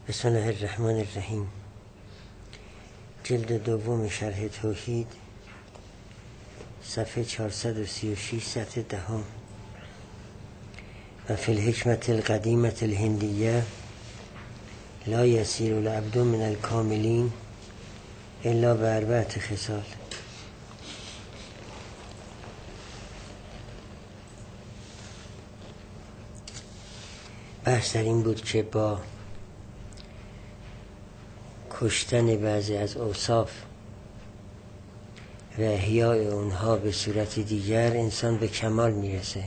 بسم الله الرحمن الرحیم. جلد دوم شرح توحید، صفحه 436، سطر 10. و فی الحکمت القدیمة الهندیه لا یسیر العبد من الکاملین الا باربعة خصال. بحث در این بود که با کشتن بعضی از اوصاف و احیاء اونها به صورت دیگر انسان به کمال میرسه.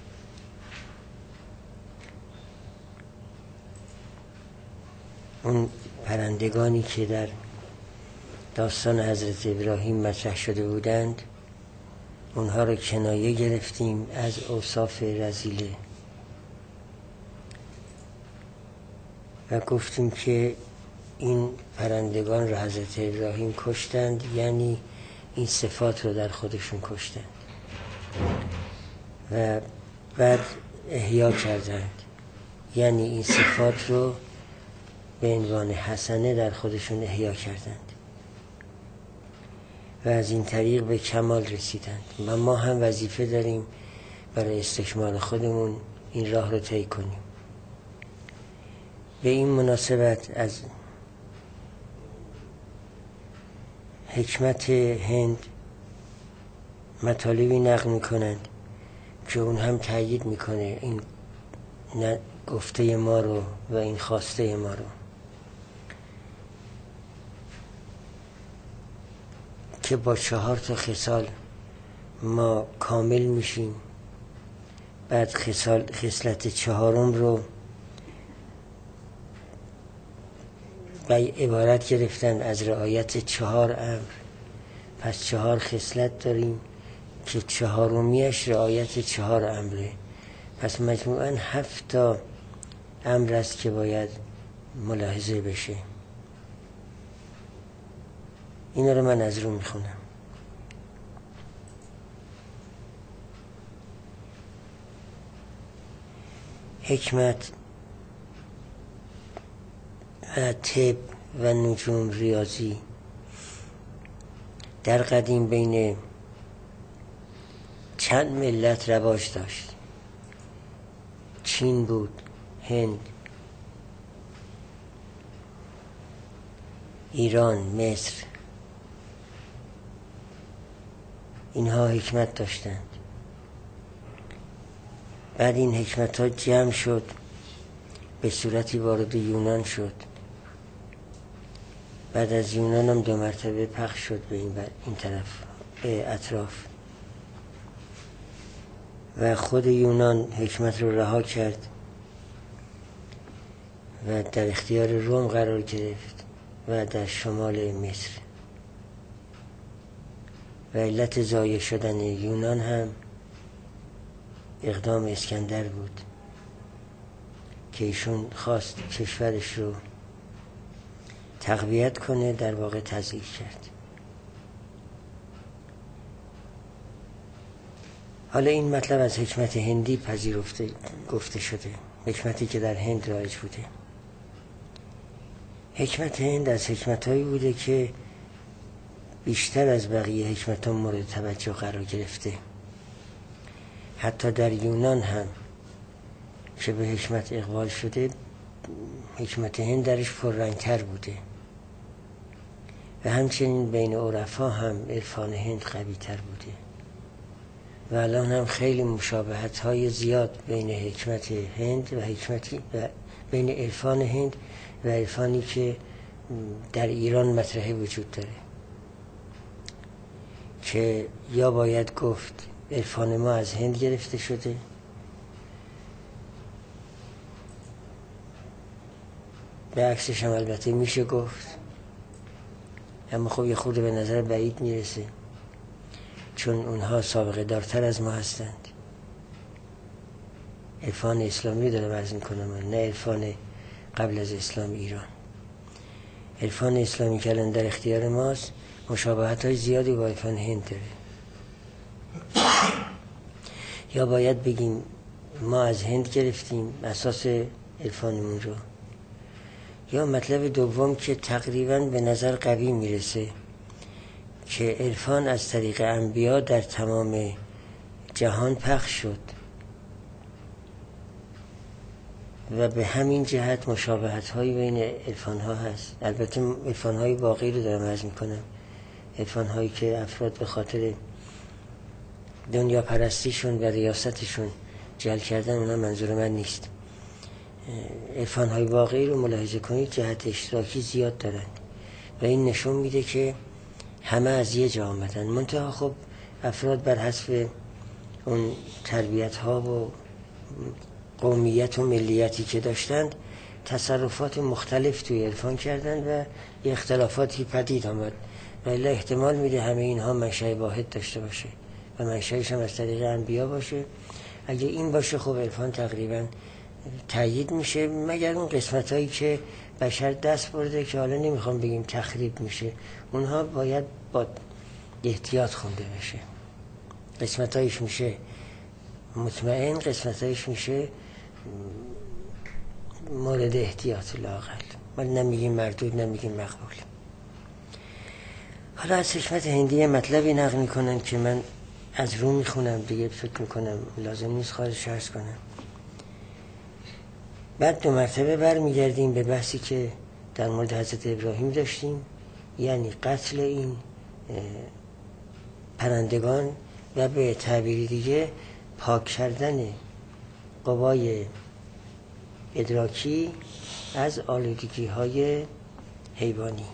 اون پرندگانی که در داستان حضرت ابراهیم مطرح شده بودند، اونها رو کنایه گرفتیم از اوصاف رذیله و گفتیم که این پرندگان رو حضرت ابراهیم کشتند، یعنی این صفات رو در خودشون کشتند و بعد احیا کردند، یعنی این صفات رو به عنوان حسنه در خودشون احیا کردند و از این طریق به کمال رسیدند. و ما هم وظیفه داریم برای استکمال خودمون این راه رو طی کنیم. به این مناسبت از حکمت هند مطالبی نقل میکنند که اون هم تأیید میکنه این گفته ما رو و این خواسته ما رو، که با 4 خصال ما کامل میشیم. بعد خصلت 4 رو عبارت گرفتن از رعایت 4 امر. پس 4 خصلت داریم که 4میش رعایت 4 امره. پس مجموعاً 7 امر است که باید ملاحظه بشه. اینا رو من از رو میخونم. حکمت و طب و نجوم ریاضی در قدیم بین چند ملت رواج داشت. چین بود، هند، ایران، مصر. اینها حکمت داشتند. بعد این حکمت ها جمع شد، به صورتی وارد یونان شد. بعد از یونان هم 2 مرتبه پخش شد به این طرف، به اطراف. و خود یونان حکمت رو رها کرد و در اختیار روم قرار گرفت و در شمال مصر. و علت ضایع شدن یونان هم اقدام اسکندر بود که ایشون خواست کشورش رو تقویت کنه، در واقع تضعیف کرد. حالا این مطلب از حکمت هندی گفته شده، حکمتی که در هند رایج بوده. حکمت هند از حکمتایی بوده که بیشتر از بقیه حکمت‌ها مورد توجه قرار گرفته. حتی در یونان هم که به حکمت اقبال شده، حکمت هند درش پررنگ‌تر بوده. و همچنین بین عرفا هم عرفان هند قوی‌تر بوده. و الان هم خیلی مشابهت‌های زیاد بین حکمت هند و بین عرفان هند و عرفانی که در ایران مطرح وجود داره، که یا باید گفت عرفان ما از هند گرفته شده، به عکسش هم البته میشه گفت، اما خب یه خورده به نظر بعید میرسه، چون اونها سابقه دارتر از ما هستند. عرفان اسلامی داره وضع میکنم، نه عرفان قبل از اسلام ایران. عرفان اسلامی که الان در اختیار ماست مشابهت های زیادی با عرفان هند داره. یا باید بگیم ما از هند گرفتیم اساس عرفانمون رو، یا مطلب دوم که تقریبا به نظر قوی میرسه که عرفان از طریق انبیا در تمام جهان پخش شد و به همین جهت مشابهت هایی بین عرفان ها هست. البته عرفان های واقعی رو دارم عرض میکنم، عرفان هایی که افراد به خاطر دنیا پرستیشون و ریاستشون جل کردن، اونا منظور من نیست. عرفان های واقعی رو ملاحظه کنید جهت اشتراکی زیاد دارن و این نشون میده که همه از یه جا آمدن، منتها خب افراد بر حسب اون تربیت ها و قومیت و ملیتی که داشتند تصرفات مختلف توی عرفان کردند و اختلافاتی پدید آمد و الا احتمال میده همه اینها منشأ واحد داشته باشه و منشأش هم از طریق انبیا باشه. اگه این باشه خب عرفان تقریبا تایید میشه، مگر اون قسمت هایی که بشر دست برده که حالا نمیخوام بگیم تخریب میشه، اونها باید با احتیاط خونده بشه. قسمت هایش میشه مطمئن، قسمت هایش میشه مورد احتیاط لااقل. ما نمیگیم مردود، نمیگیم مقبول. حالا از حکمت هندی مطلبی نقل میکنن که من از رو میخونم دیگه، فکر میکنم لازم نیست خارج عرض کنم. بعد 2 مرتبه برمیگردیم به بحثی که در مورد حضرت ابراهیم داشتیم، یعنی قتل این پرندگان و به تعبیری دیگه پاک کردن قوای ادراکی از آلودگی های حیوانی.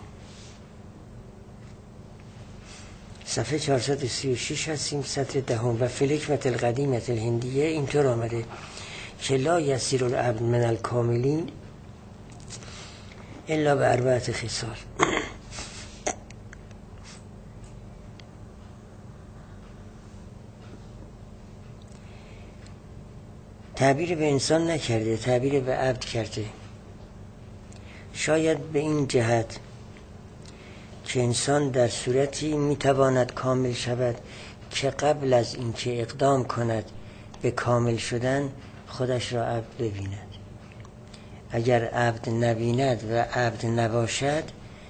صفحه 436 هستیم، سطر 10. و فی الحکمة القدیمة الهندیه اینطور آمده که لا یسیر العبد من الکاملین الا به 4 خصال. تعبیر به انسان نکرده، تعبیر به عبد کرده. شاید به این جهت که انسان در صورتی میتواند کامل شود که قبل از اینکه اقدام کند به کامل شدن خودش را عبد ببیند. اگر عبد نبیند و عبد نباشد،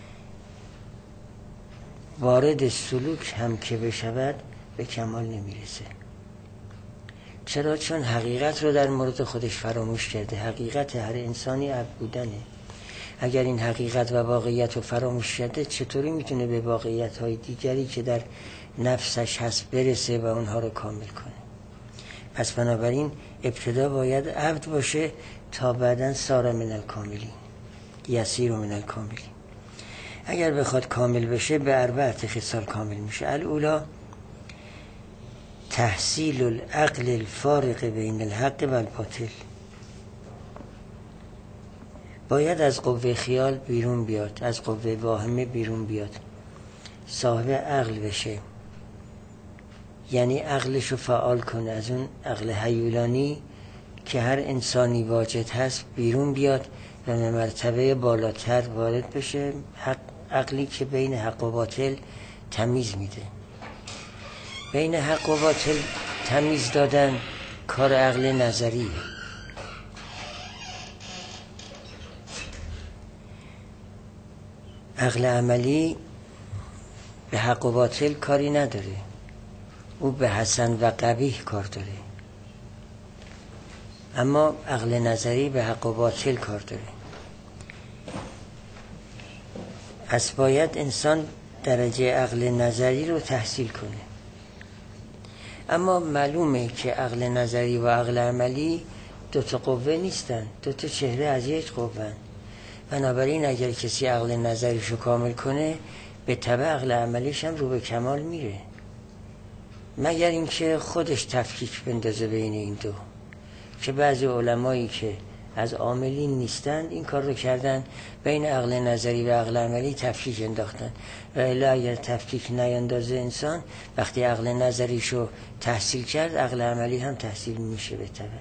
وارد سلوک هم که بشود به کمال نمیرسه. چرا؟ چون حقیقت رو در مورد خودش فراموش کرده. حقیقت هر انسانی عبد بودنه. اگر این حقیقت و واقعیت رو فراموش کرده، چطوری میتونه به واقعیت‌های دیگری که در نفسش هست برسه و اونها رو کامل کنه؟ پس بنابراین ابتدا باید عبد باشه تا بعداً سار من الکاملین، یسیر من الکاملین. اگر بخواد کامل بشه به 4 خصال کامل میشه. الاولا تحصیل العقل الفارق بین الحق و الباطل. باید از قوه خیال بیرون بیاد، از قوه واهمه بیرون بیاد، صاحب عقل بشه، یعنی عقلشو فعال کنه، از اون عقل هیولانی که هر انسانی واجد هست بیرون بیاد و به مرتبه بالاتر وارد بشه، عقلی که بین حق و باطل تمیز میده. بین حق و باطل تمیز دادن کار عقل نظریه. عقل عملی به حق و باطل کاری نداره، او به حسن و قبیح کار داره، اما عقل نظری به حق و باطل کار داره. پس باید انسان درجه عقل نظری رو تحصیل کنه. اما معلومه که عقل نظری و عقل عملی 2 قوه نیستن، 2 چهره از یک قوه. بنابراین اگر کسی عقل نظریشو کامل کنه، به تبع عقل عملیش هم رو به کمال میره، مگر اینکه خودش تفکیک بندازه بین این 2، که بعضی علمایی که از عاملین نیستند این کار رو کردن، بین عقل نظری و عقل عملی تفکیک انداختن. و الا اگر تفکیک نیندازه انسان، وقتی عقل نظریشو تحصیل کرد، عقل عملی هم تحصیل میشه به تبع.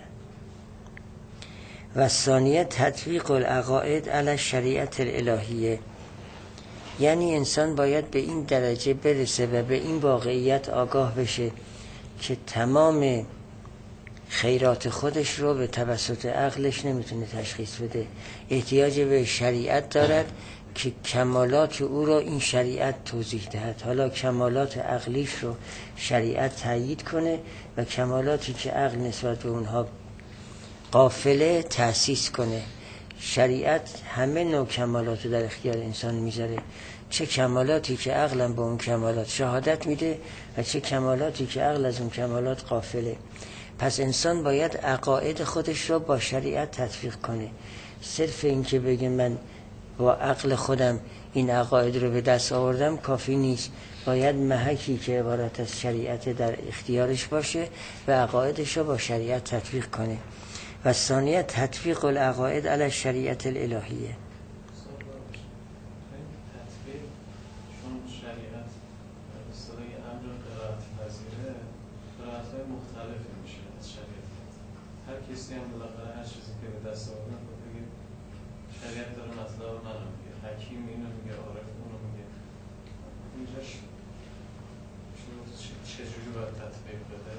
و ثانیه تطبیق العقاید علی شریعت الالهیه، یعنی انسان باید به این درجه برسه و به این واقعیت آگاه بشه که تمام خیرات خودش رو به توسط عقلش نمیتونه تشخیص بده، احتیاج به شریعت دارد که کمالات او را این شریعت توضیح دهد. حالا کمالات عقلیش رو شریعت تأیید کنه و کمالاتی که عقل نسبت به اونها غافله تأسیس کنه. شریعت همه نوع کمالات رو در اختیار انسان میذاره، چه کمالاتی که عقلم به اون کمالات شهادت میده و چه کمالاتی که عقل از اون کمالات غافله. پس انسان باید عقاید خودش رو با شریعت تطبیق کنه. صرف این که بگه من با عقل خودم این عقاید رو به دست آوردم کافی نیست، باید محکی که عبارت از شریعت در اختیارش باشه و عقایدش رو با شریعت تطبیق کنه. و ثانیه تطبیق العقاید علی الشریعت الالهیه. کسی هم بالاخره هر چیزی که به دست آوردن خب بگه شریعت داره مطلب منو میگه، حکیم اینو میگه، عارف اونو میگه. اینجاش چجوری باید تطبیق بده؟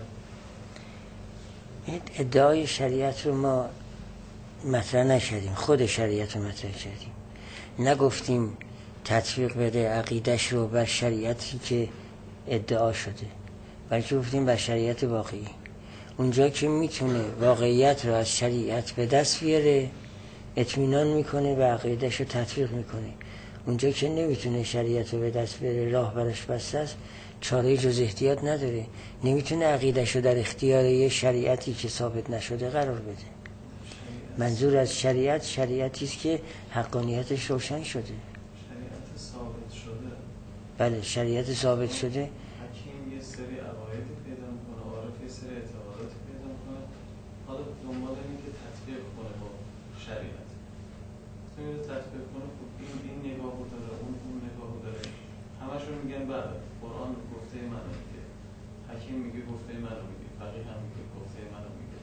این ادعای شریعت رو ما مطرح نکردیم، خود شریعت رو مطرح کردیم، نگفتیم تطبیق بده عقیدش رو بر شریعتی که ادعا شده، بلکه گفتیم بر شریعت واقعی. اونجا که میتونه واقعیت رو از شریعت به دست بیاره اطمینان میکنه و عقیده‌اش رو تطبیق میکنه. اونجا که نمیتونه شریعت رو به دست بیاره، راه برش بسته است، چاره جز احتیاط نداره، نمیتونه عقیده‌اش رو در اختیار یه شریعتی که ثابت نشده قرار بده. منظور از شریعت شریعتی است که حقانیتش روشن شده. شریعت ثابت شده. بله شریعت ثابت شده. حکیم یه سری عقایدی پیدا میکنه، عارف یه سری اعتقاداتی پیدا میکنه، حالا دنبال اینه که تطبیق کنه با شریعت. میگه تطبیق کنه، خب این نگاهو داره، اون نگاهو داره، همشون میگن بله قرآن گفته منو میگه، حکیم میگه گفته منو میگه، فقیه هم میگه گفته منو میگه.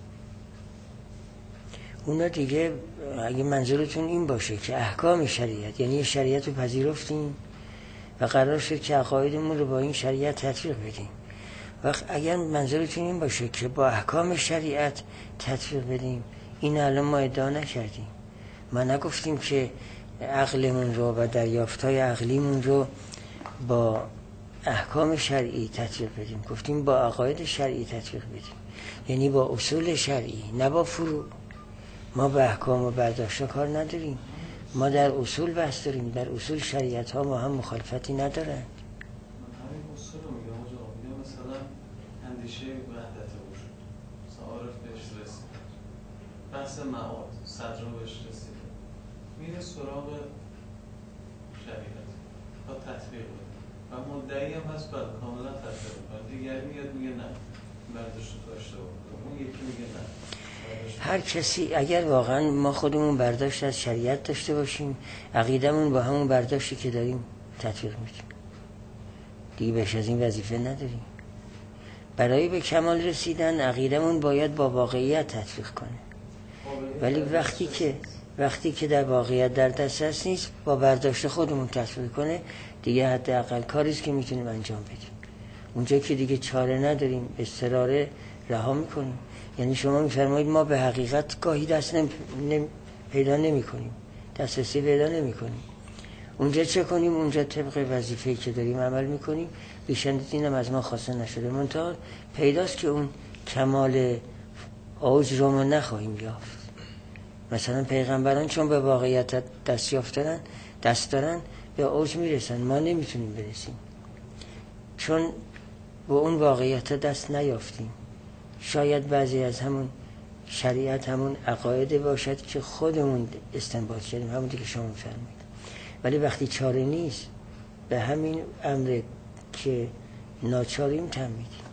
اونا دیگه اگه منظورتون این باشه که احکام شریعت، یعنی شریعت رو پذیرفتیم و قرار شد که عقایدمون رو با این شریعت تطبیق بدیم، وقت اگر منظورتون این باشه که با احکام شریعت تطبیق بدیم، این الان ما ادعا نکردیم. ما نگفتیم که عقلمون رو و دریافت‌های عقلیمون رو با احکام شرعی تطبیق بدیم، گفتیم با عقاید شرعی تطبیق بدیم، یعنی با اصول شرعی، نه با فروع. ما به احکام و برداشت کار نداریم، ما در اصول بحث داریم. در اصول شریعت ها ما هم مخالفتی ندارن. من همین اصول رو میگم آجا، مثلا اندیشه وحدت وجود، مثلا عارف بهش رسید، بحث معاد صدرا بهش رسید، میره سراغ شریعت تا تطبیق بده و مدعی هم هست بعد کاملا تطبیق کنه، دیگری میاد میگه نه برداشت داشته بود، اون یکی میگه نه. هر کسی اگر واقعا ما خودمون برداشت از شریعت داشته باشیم، عقیدمون با همون برداشتی که داریم تطبیق میدیم، دیگه بیش از این وظیفه نداریم. برای به کمال رسیدن عقیدمون باید با واقعیت تطبیق کنه، ولی وقتی که در واقعیت در دسترس نیست، با برداشت خودمون تطبیق کنه، دیگه حداقل کاریست که میتونیم انجام بدیم. اونجا که دیگه چاره نداریم اضطراره رها میکنیم. یعنی شما میفرمایید ما به حقیقت گاهی دست پیدا نمی کنیم، دسترسی پیدا نمی کنیم. اونجا چه کنیم؟ اونجا طبق وظیفه‌ای که داریم عمل میکنیم، بیشتر اینم از ما خواسته نشده، منتها پیداست که اون کمال اوج رو ما نخواهیم یافت. مثلا پیغمبران چون به واقعیت دست دارن به اوج میرسن، ما نمیتونیم برسیم چون به اون واقعیت دست نیافتیم. شاید بعضی از همون شریعت همون عقاید باشد که خودمون استنباط کردیم، همون که شما می‌فرمایید، ولی وقتی چاره نیست به همین امر که ناچاریم تن میدیم.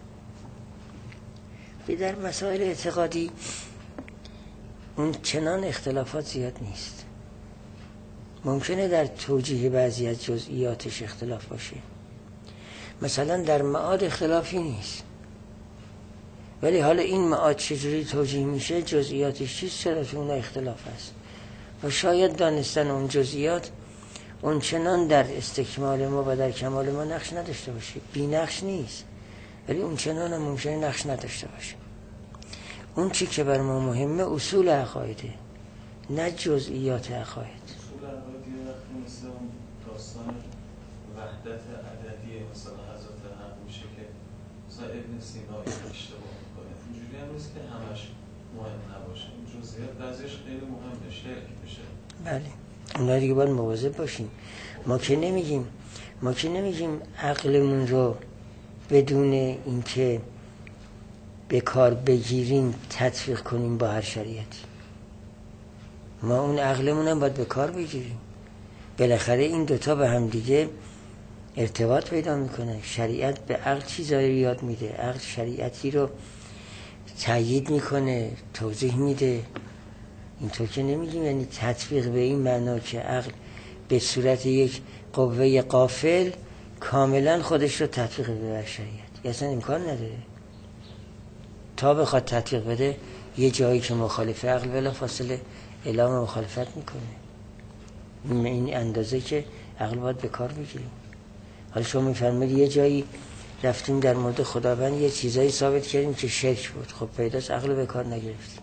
در مسائل اعتقادی اون چنان اختلافات زیاد نیست. ممکنه در توجیه بعضی از جزئیاتش اختلاف باشه، مثلا در معاد اختلافی نیست، ولی حالا این معاد چجوری توجیه میشه، جزئیاتش چیست، چرا تو اون اختلاف هست و شاید دانستن اون جزئیات اون چنان در استکمال ما و در کمال ما نقش نداشته باشه. بی نقش نیست، ولی اون چنان هم ممکنه نقش نداشته باشه. اون چی که بر ما مهمه اصول عقایده، نه جزئیات عقاید. اصول عقاید یه وقتی مثل اون داستان وحدت عددی مثلا حضرت حق میشه که مثلا ابن سینا اشتباه میکنه، اینجوری هم نیست که همش مهم نباشه، این جزئیات بعضیش خیلی مهمه، شرک میشه. بله اونها دیگه باید مواظب باشیم. ما که نمیگیم عقلمون رو بدون اینکه به کار بگیریم تطبیق کنیم با هر شریعتی. ما اون عقلمون هم باید به کار بگیریم. بالاخره این دوتا به هم دیگه ارتباط پیدا میکنه. شریعت به عقل چیزایی یاد میده، عقل شریعتی رو تأیید میکنه، توضیح میده. اینطور که نمیگیم یعنی تطبیق به این معنا که عقل به صورت یک قوه غافل کاملا خودش رو تطبیق بده بر شریعت. اصلا امکان نداره. تا بخواد تطبیق بده یه جایی که مخالف عقل بلا فاصله اعلام مخالفت میکنه. این اندازه که عقل باید به کار بگیریم. حالا شما میفرمایید یه جایی رفتیم در مورد خداوند یه چیزایی ثابت کردیم که شرک بود، خب پیداست عقل به کار نگرفتیم.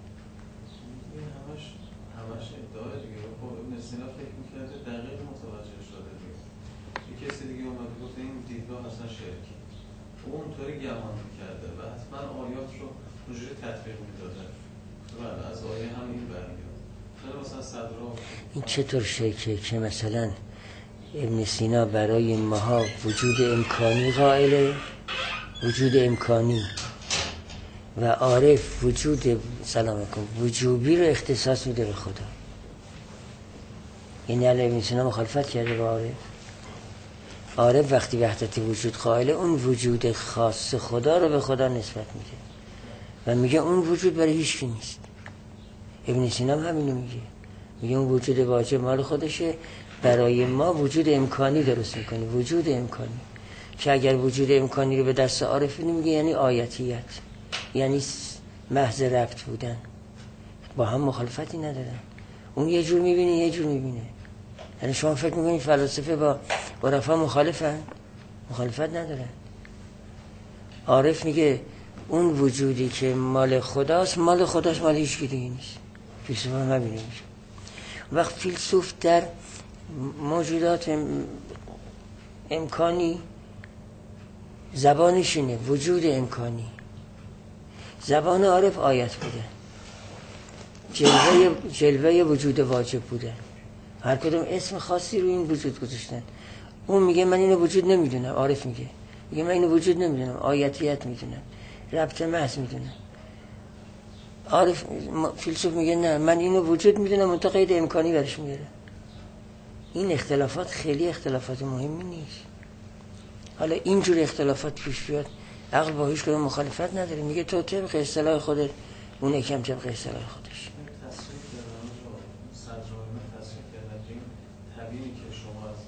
همش ادعا دیگه. خب ابن سینا فکر میکرده دقیق متوجه شده دیگه. یه کسی دیگه اومده گفت این دیدگاه اصلا شرکی، اونطوری گمان میکرده و حتما آیات رو اونجوری تطبیق میداده. بله از آیه هم این برمیاد. خیلی مثلا صدرها این چطور شرکه که مثلا ابن سینا برای ماها وجود امکانی قائله، وجود امکانی، و عارف وجود سلام کن وجوبی رو اختصاص میده به خدا. یعنی ابن سینا مخالفت کرده با عارف. عارف وقتی وحدت وجود قائله اون وجود خاص خدا رو به خدا نسبت میده و میگه اون وجود برای هیچ کی نیست. ابن سینا هم همینو میگه اون وجود واجب مال خودشه، برای ما وجود امکانی درست میکنه. وجود امکانی که اگر وجود امکانی رو به دست عارف میگه یعنی آیتیت، یعنی محض ربط بودن، با هم مخالفتی ندارن. اون یه جور میبینه یه جور میبینه. یعنی شما فکر میکنید فلاسفه با عرفا مخالفن؟ مخالفت ندارن. عارف میگه اون وجودی که مال خداست مال خداست، مال هیچ کی دیگه نیست. فیلسوف هم همینه میگه. وقت فیلسوف در موجودات امکانی زبانش اینه، وجود امکانی. زبان عارف آیت بوده، جلوه وجود واجب بوده. هر کدوم اسم خاصی رو این وجود گذاشتن. اون میگه من اینو وجود نمیدونم، عارف میگه من اینو وجود نمیدونم، آیتیت میدونم، ربط محض میدونم. عارف فیلسوف میگه نه من اینو وجود میدونم منتها قید امکانی برش میاره. این اختلافات خیلی اختلافات مهمی نیست. حالا اینجور اختلافات پیش بیاد عقل با هیچ کدوم مخالفت نداره، میگه تو طبق اصطلاح خودت، اون یکم طبق اصطلاح خودش. طبیعی که شما از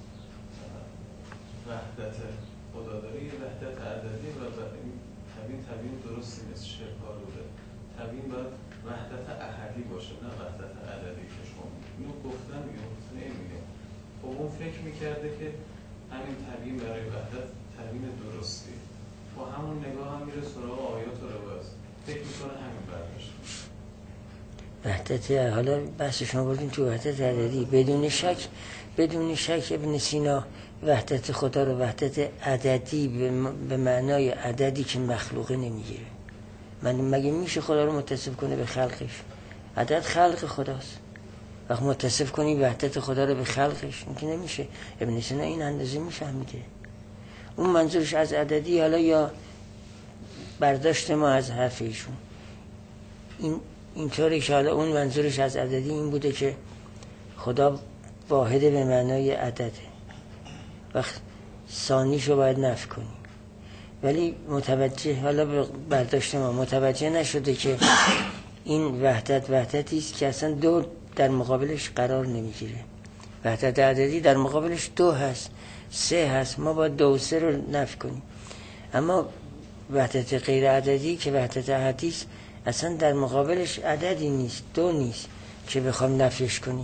وحدت خدا داری یه وحدت عددی و این طبیعی درستی نیست، شرکار بوده. طبیعی باید وحدت احدی باشه نه وحدت عددی که شما اینو گفتن نمیگه. خب اون فکر میکرده که همین طبیعی برای وحدت طبیعی درستی، با همون نگاه هم میره سراغ آیات و روایات، فکر میکنه همین برداشت وحدت. حالا بحث شما بردین تو وحدت عددی. بدون شک ابن سینا وحدت خدا رو وحدت عددی به معنای عددی که مخلوقه نمیگیره. مگه میشه خدا رو متصف کنه به خلقش؟ عدد خلق خداست. وقت متصف کنی وحدت خدا رو به خلقش، این که نمیشه. ابن سینا این اندازه میفهمیده. اون منظورش از عددی، حالا یا برداشت ما از حرف ایشون اینطوری که حالا اون منظورش از عددی این بوده که خدا واحده به معنای عدده، وقت ثانیشو باید نفی کنی. ولی متوجه، حالا برداشت ما متوجه نشده که این وحدتی است که اصلا دو در مقابلش قرار نمیگیره. وحدت عددی در مقابلش 2 هست، 3 هست، ما باید 2 و 3 رو نفی کنیم. اما وحدت غیر عددی که وحدت احدی است اصلا در مقابلش عددی نیست، 2 نیست که بخوام نفیش کنیم.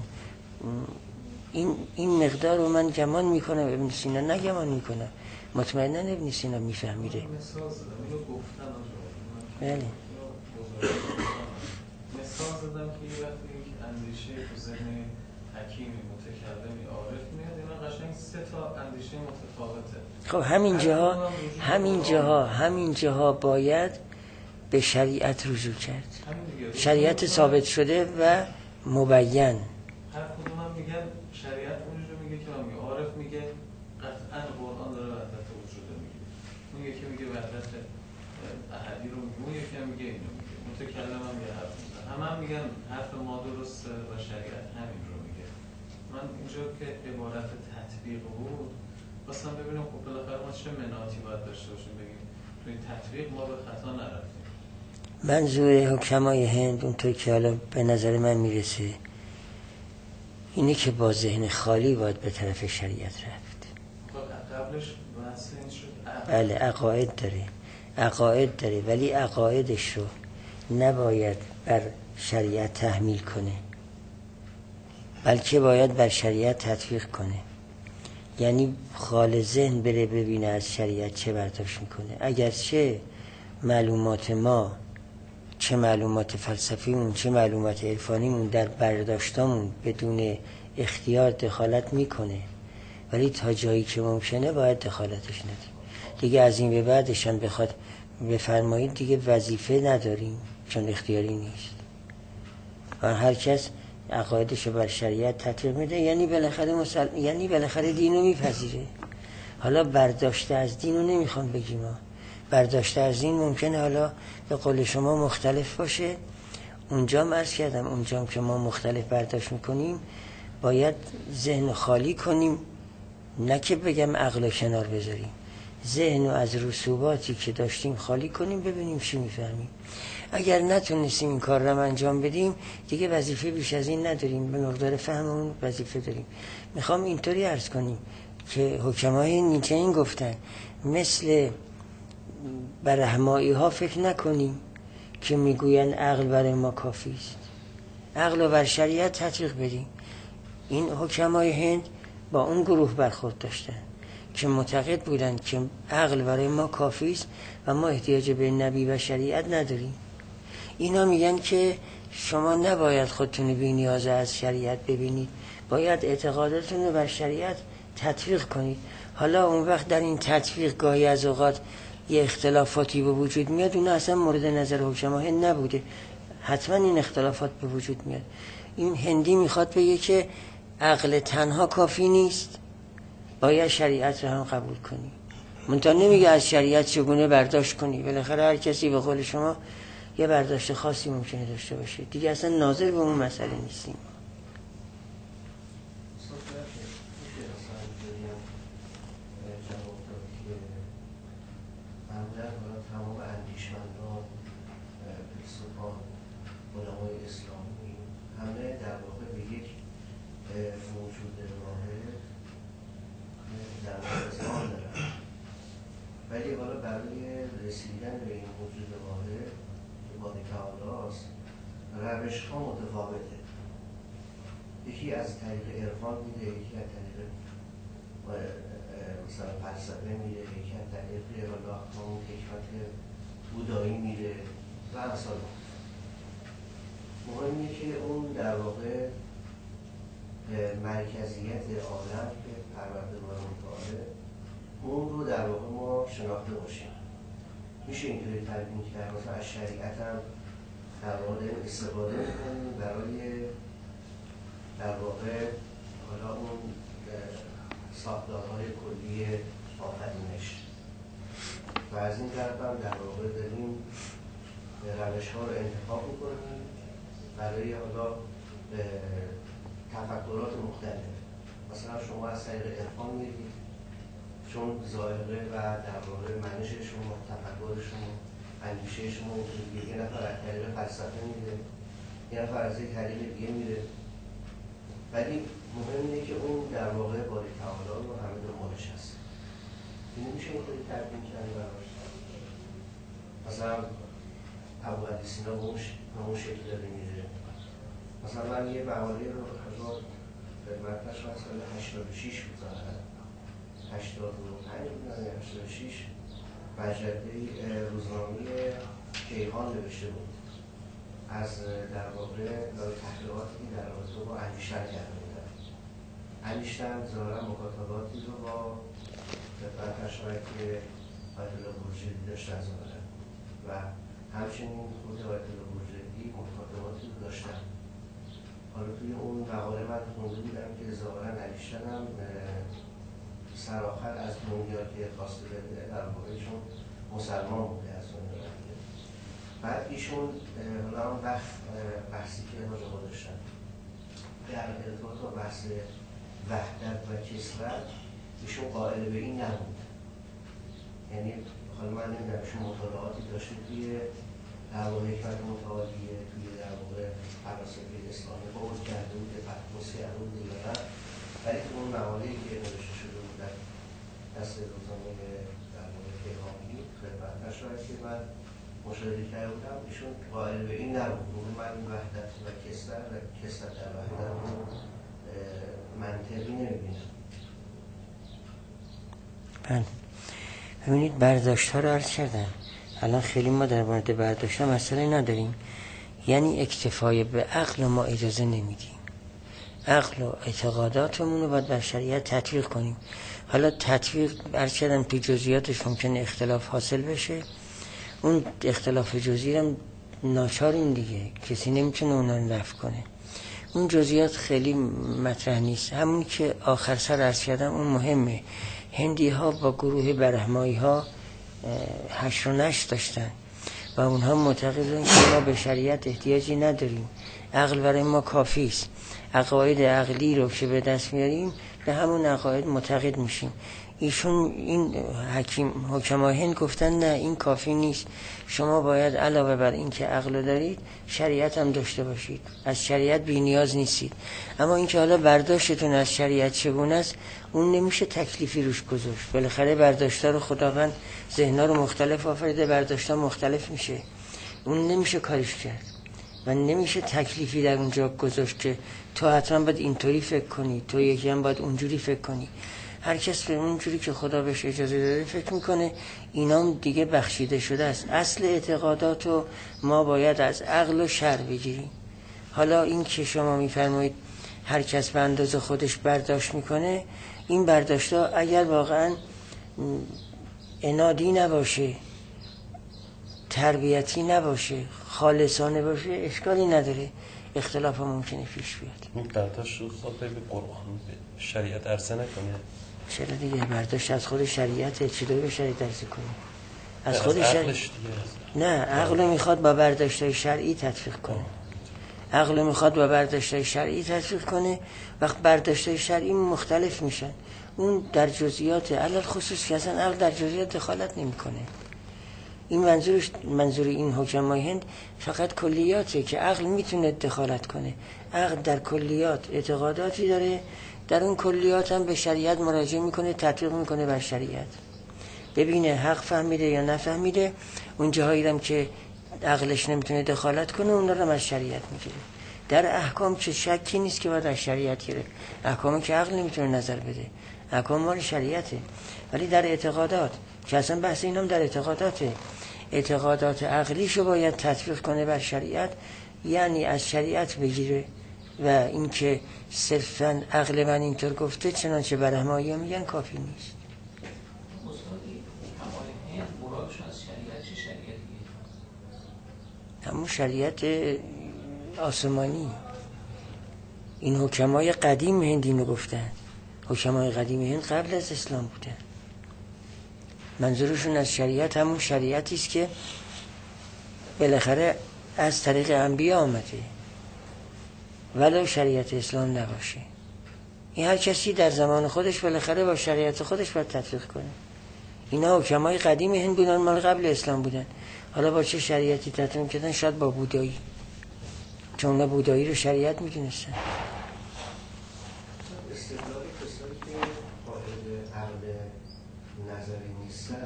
این مقدار رو من گمان میکنم ابن سینا نگمان میکنم، مطمئنا ابن سینا میفهمیده. مثال زدم اینو گفتن بله زدم که یه وقتی یک اندیشه تو ذهن حکیمی متکلمی عارف میاد، اینا قشنگ 3 تا اندیشه متفاوته. خب همین جاها باید به شریعت رجوع کرد. شریعت ثابت شده و مبین. هر کدوم هم میگن شریعت اونجا میگه که میگه عارف میگه قطعا قرآن داره وحدت وجود میگه، اون یکی میگه وحدت احدی رو میگه، اون یکی هم میگه اینو میگه، متکلم هم یه حرف میزنه، همه هم میگن حرف ما درسته و شریعت همین رو میگه. من اینجا که عبارت تطبیق بود خواستم ببینم خب بالاخره ما چه مناطی باید داشته باشیم بگیم تو این تطبیق ما به خطا نرفتیم. منظور حکمای هند اونطور که حالا به نظر من میرسه اینه که با ذهن خالی باید به طرف شریعت رفت. قبلش بحث این شد بله عقاید داره ولی عقایدش رو نباید بر شریعت تحمیل کنه، بلکه باید بر شریعت تطبیق کنه. یعنی خال ذهن بره ببینه از شریعت چه برداشت میکنه. اگرچه معلومات ما، چه معلومات فلسفیمون چه معلومات عرفانیمون در برداشتامون بدون اختیار دخالت میکنه، ولی تا جایی که ممکنه باید دخالتش ندیم. دیگه از این به بعدش هم بخواد بفرمایید دیگه وظیفه نداریم چون اختیاری نیست. هر کس عقایدشو بر شریعت تطبیق میده، یعنی بالاخره دینو میپذیره. حالا برداشته از دینو نمیخوام بگیم، برداشته از دین ممکنه حالا به قول شما مختلف باشه. اونجا عرض کردم اونجا که ما مختلف برداشت میکنیم باید ذهن خالی کنیم، نه که بگم عقل کنار بذاریم، ذهن از رسوباتی که داشتیم خالی کنیم ببینیم چی میفهمیم. اگر نتونستیم این کار رو انجام بدیم دیگه وظیفه بیش از این نداریم، به مقدار فهممون وظیفه داریم. میخوام اینطوری عرض کنیم که حکمای نیچه این گفتن مثل برهمایی ها فکر نکنیم که میگوین عقل برای ما کافی است، عقل رو بر شریعت تطبیق بدیم. این حکمای هند با اون گروه برخورد داشتن که معتقد بودن که عقل برای ما کافی است و ما احتیاج به نبی و شریعت نداریم. اینا میگن که شما نباید خودتون بی نیاز از شریعت ببینید، باید اعتقاداتون رو بر شریعت تطبیق کنید. حالا اون وقت در این تطبیق گاهی از اوقات یه اختلافاتی به وجود میاد، اون اصلا مورد نظر حکمای هند نبوده، حتما این اختلافات به وجود میاد. این هندی میخواد بگه که عقل تنها کافی نیست، باید شریعت رو هم قبول کنی. منتها نمیگه از شریعت چگونه برداشت کنی، بالاخره هر کسی به قول شما یه برداشت خاصی ممکنه داشته باشه، دیگه اصلا ناظر به اون مسئله نیستیم. تمام اندیشمندان، فیلسوفان، علمای اسلامی همه در واقع به یک موجود واحد در واقع دارن، ولی حالا برای رسیدن به این موجود واحد که باری تعالی است روش ها متفاوته. یکی از طریق عرفان میده، یکی از طریق مثلا فلسفه میره، یکی از طریق همون حکمت بودایی میره و امثال. مهم اینه که اون در واقع مرکزیت عالم که پروردگار متعال اون رو در واقع ما شناخته باشیم. میشه اینطوری تبیین کرد مثلا از شریعت هم در واقع استفاده میکنیم برای در واقع حالا اون ساختارهای کلی آفرینش و از این طرف هم در واقع داریم روش ها رو انتخاب میکنیم برای حالا تفکرات مختلف. مثلا شما از طریق عرفان میرید چون ذائقه و در واقع منش شما، تفکر شما، اندیشه شما میتونید. یه نفر از طریق فلسفه میره، یه نفر از یک طریق دیگه میره، ولی مهم اینه که اون در واقع باری تعالی رو همه دنبالش هست. این میشه اینطوری تبیین کرد براش. مثلا ابوعلی سینا به اون شکل داره میره. مثلا من یه مقاله رو خدمتش من سال 86 بزنم 86 مجله روزنامه کیهان نوشته بود از در واقع تحقیقاتی در رابطه با انیشتین کرده بودن. انیشتین ظاهرا مکاتباتی رو با خدمت شاید که آیت الله بورژیدی داشتن ظاهرا و همچنین خود آیت الله بورژیدی مکاتباتی رو داشتن. حالا توی اون مقاله من خونده بودم که ظاهرا انیشتین هم سرآخر از دنیا که خواسته بده در واقع چون مسلمان بوده از دنیا رفته. بعد ایشون حالا اون بحثی که ما جا داشتن در ارتباط با بحث وحدت و کثرت ایشون قائل به این نبود. یعنی حالا من نمیدونم ایشون مطالعاتی داشته توی در واقع حکمت متعالیه، توی در واقع فلاسفه اسلامی بحث کرده بود، بحث کرده بود دیگران، ولی تو اون مقاله‌ای که نوشته شده بود در دست روزنامه در واقع پیغامی خدمت شاید که من مشاهده کرده بودم ایشون قائل به این نبود. من وحدت و کثرت در وحدت رو منطقی نمی‌بینم. ببینید برداشت ها رو عرض کردم. الان خیلی ما در مورد برداشت ها مسئله نداریم، یعنی اکتفای به عقل ما اجازه نمیدیم. عقل و اعتقاداتمون رو باید بر شریعت تطبیق کنیم. حالا تطبیق عرض کردم توی جزئیاتش ممکنه اختلاف حاصل بشه، اون اختلاف جزئی هم ناچاریم دیگه، کسی نمیتونه اونا رو نفی کنه. اون جزئیات خیلی مطرح نیست. همون که آخر سر عرض کردم اون مهمه. هندی ها با گروه برهمایی ها حشر و نشر داشتن و اونها معتقدن که ما به شریعت احتیاجی نداریم، عقل برای ما کافی است. عقاید عقلی رو که به دست میاریم به همون عقاید معتقد میشیم. ایشون این حکمای هند گفتن نه این کافی نیست، شما باید علاوه بر این که عقل دارید شریعت هم داشته باشید، از شریعت بی نیاز نیستید. اما این که حالا برداشتتون از شریعت چگونه است اون نمیشه تکلیفی روش گذاشت. بالاخره برداشت‌ها رو خداوند ذهن‌ها رو مختلف آفریده، برداشت‌ها مختلف میشه، اون نمیشه کارش کرد و نمیشه تکلیفی در اونجا گذاشت که تو حتما باید اینطوری فکر کنی، تو یکی هم باید اونجوری فکر کنی. هر کس به اونجوری که خدا بهش اجازه داده فکر میکنه. اینام دیگه بخشیده شده است. اصل اعتقاداتو ما باید از عقل و شرع بگیریم. حالا این که شما میفرمایید هر کس به اندازه خودش برداشت میکنه، این برداشت‌ها اگر واقعا عنادی نباشه، تربیتی نباشه، خالصانه باشه، اشکالی نداره، اختلاف هم ممکنه پیش بیاد. این برداشت رو خود به قرآن به شریعت عرضه نکنه. چرا دیگه برداشت از خود شریعته، چطور به شریعت عرضه کنه؟ از خود عقلش دیگه نه، عقل میخواد با برداشت‌های شرعی تطبیق کنه. عقل میخواد با برداشت‌های شرعی تطبیق کنه. وقت برداشت‌های شرعی مختلف میشن، اون در جزئیات علل خصوص که اصلا عقل در جزئیات دخالت نمیکنه. این منظور این حکمای هند فقط کلیاته که عقل میتونه دخالت کنه. عقل در کلیات اعتقاداتی داره، در اون کلیات هم به شریعت مراجعه میکنه، تطبیق میکنه بر شریعت، ببینه حق فهمیده یا نفهمیده. اون جاهایی هم که عقلش نمیتونه دخالت کنه اون رو از شریعت میگیره. در احکام چه شکی نیست که باید از شریعت گیره. احکامی که عقل نمیتونه نظر بده، احکام مال شریعته. ولی در اعتقادات که اصلا بحث اینم در اعتقاداته، اعتقادات عقلیشو باید تطبیق کنه بر شریعت، یعنی از شریعت بگیره. و اینکه صرفاً عقل من اینطور گفته چنانچه برهمایی ها میگن کافی نیست. همون شریعت آسمانی. این حکمای قدیم هند اینو گفتن. حکمای قدیم هند قبل از اسلام بودن. منظورشون از شریعت همون شریعتی است که بالاخره از طریق انبیا آمده، ولو شریعت اسلام نباشه. این هر کسی در زمان خودش بالاخره با شریعت خودش باید تطبیق کنه. اینا حکمای قدیم هند بودن، مال قبل اسلام بودن. حالا با چه شریعتی تطبیق کردن؟ شاید با بودایی، چون بودایی رو شریعت میدونستن. استدلال کسایی که قائل عقل نظری نیستن،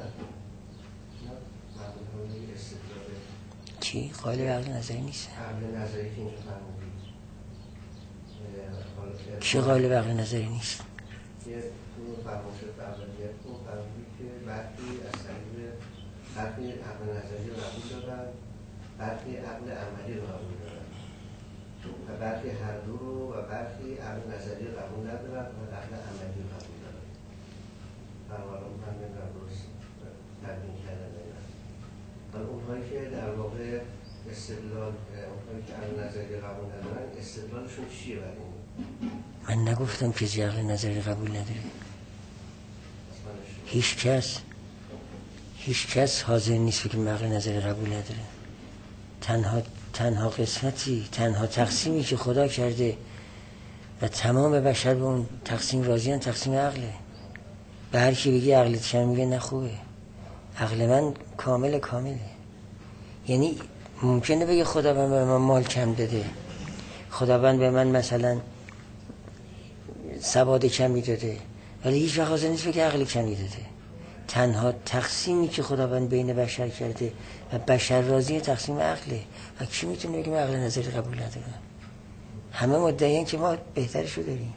معمولا استدلال چی؟ قائل عقل نظری نیستن؟ عقل نظری که اینجا فرمودید کی قائل عقل نظری نیست؟ یه تو فرمایشات اولیت رو فرمودید که برخی از طریق برخی عقل نظری رو قبول دادن، برخی عقل عملی رو قبول دادن. و برخی هر دو رو و برخی عقل نظری قبول ندارن و عقل عملی قبول دارن. حالا من نمیدونم درست تبیین کردن اینا. حالا اونهایی که در واقع استدلال، اونهایی که عقل نظری قبول ندارن، استدلالشون چیه برای این؟ من نگفتم کسی عقل نظری قبول نداره. هیچ کس حاضر نیست که عقل نظری قبول نداره. تنها قسمتی، تنها تقسیمی که خدا کرده و تمام بشر به اون تقسیم راضیان، تقسیم عقله. به هر کی بگی عقلت کم میگه نه خوبه. عقل من کامله. یعنی ممکنه بگه خداوند به من مال کم داده، خداوند به من مثلا سواد کمی داده، ولی هیچ وقت حاضر نیست بگه عقل کمی داده. تنها تقسیمی که خداوند بین بشر کرده و بشر راضیه تقسیم عقله. و کی میتونه بگه من عقل نظری قبول ندارم؟ همه مدعیان که ما بهترشو داریم.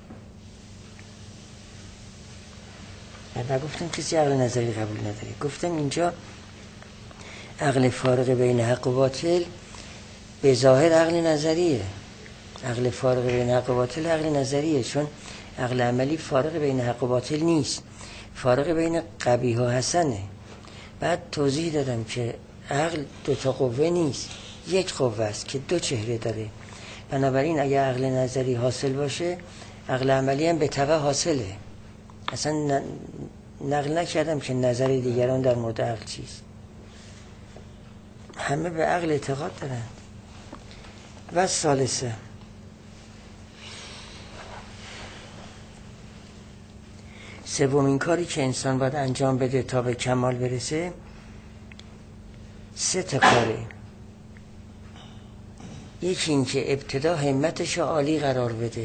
من نگفتم کسی عقل نظری قبول نداره. گفتم اینجا عقل فارق بین حق و باطل به ظاهر عقل نظریه. عقل فارق بین حق و باطل عقل نظریه، چون عقل عملی فارق بین حق و باطل نیست، فارق بین قبیح و حسنه. بعد توضیح دادم که عقل دو تا قوه نیست، یک قوه است که دو چهره داره. بنابراین اگه عقل نظری حاصل باشه، عقل عملی هم به تبع حاصله. اصلا نقل نکردم که نظر دیگران در مورد عقل چیست. همه به عقل اعتقاد دارن. و ثالثه، سومین کاری که انسان باید انجام بده تا به کمال برسه، 3 تا کاره. یکی این که ابتدا همتش عالی قرار بده.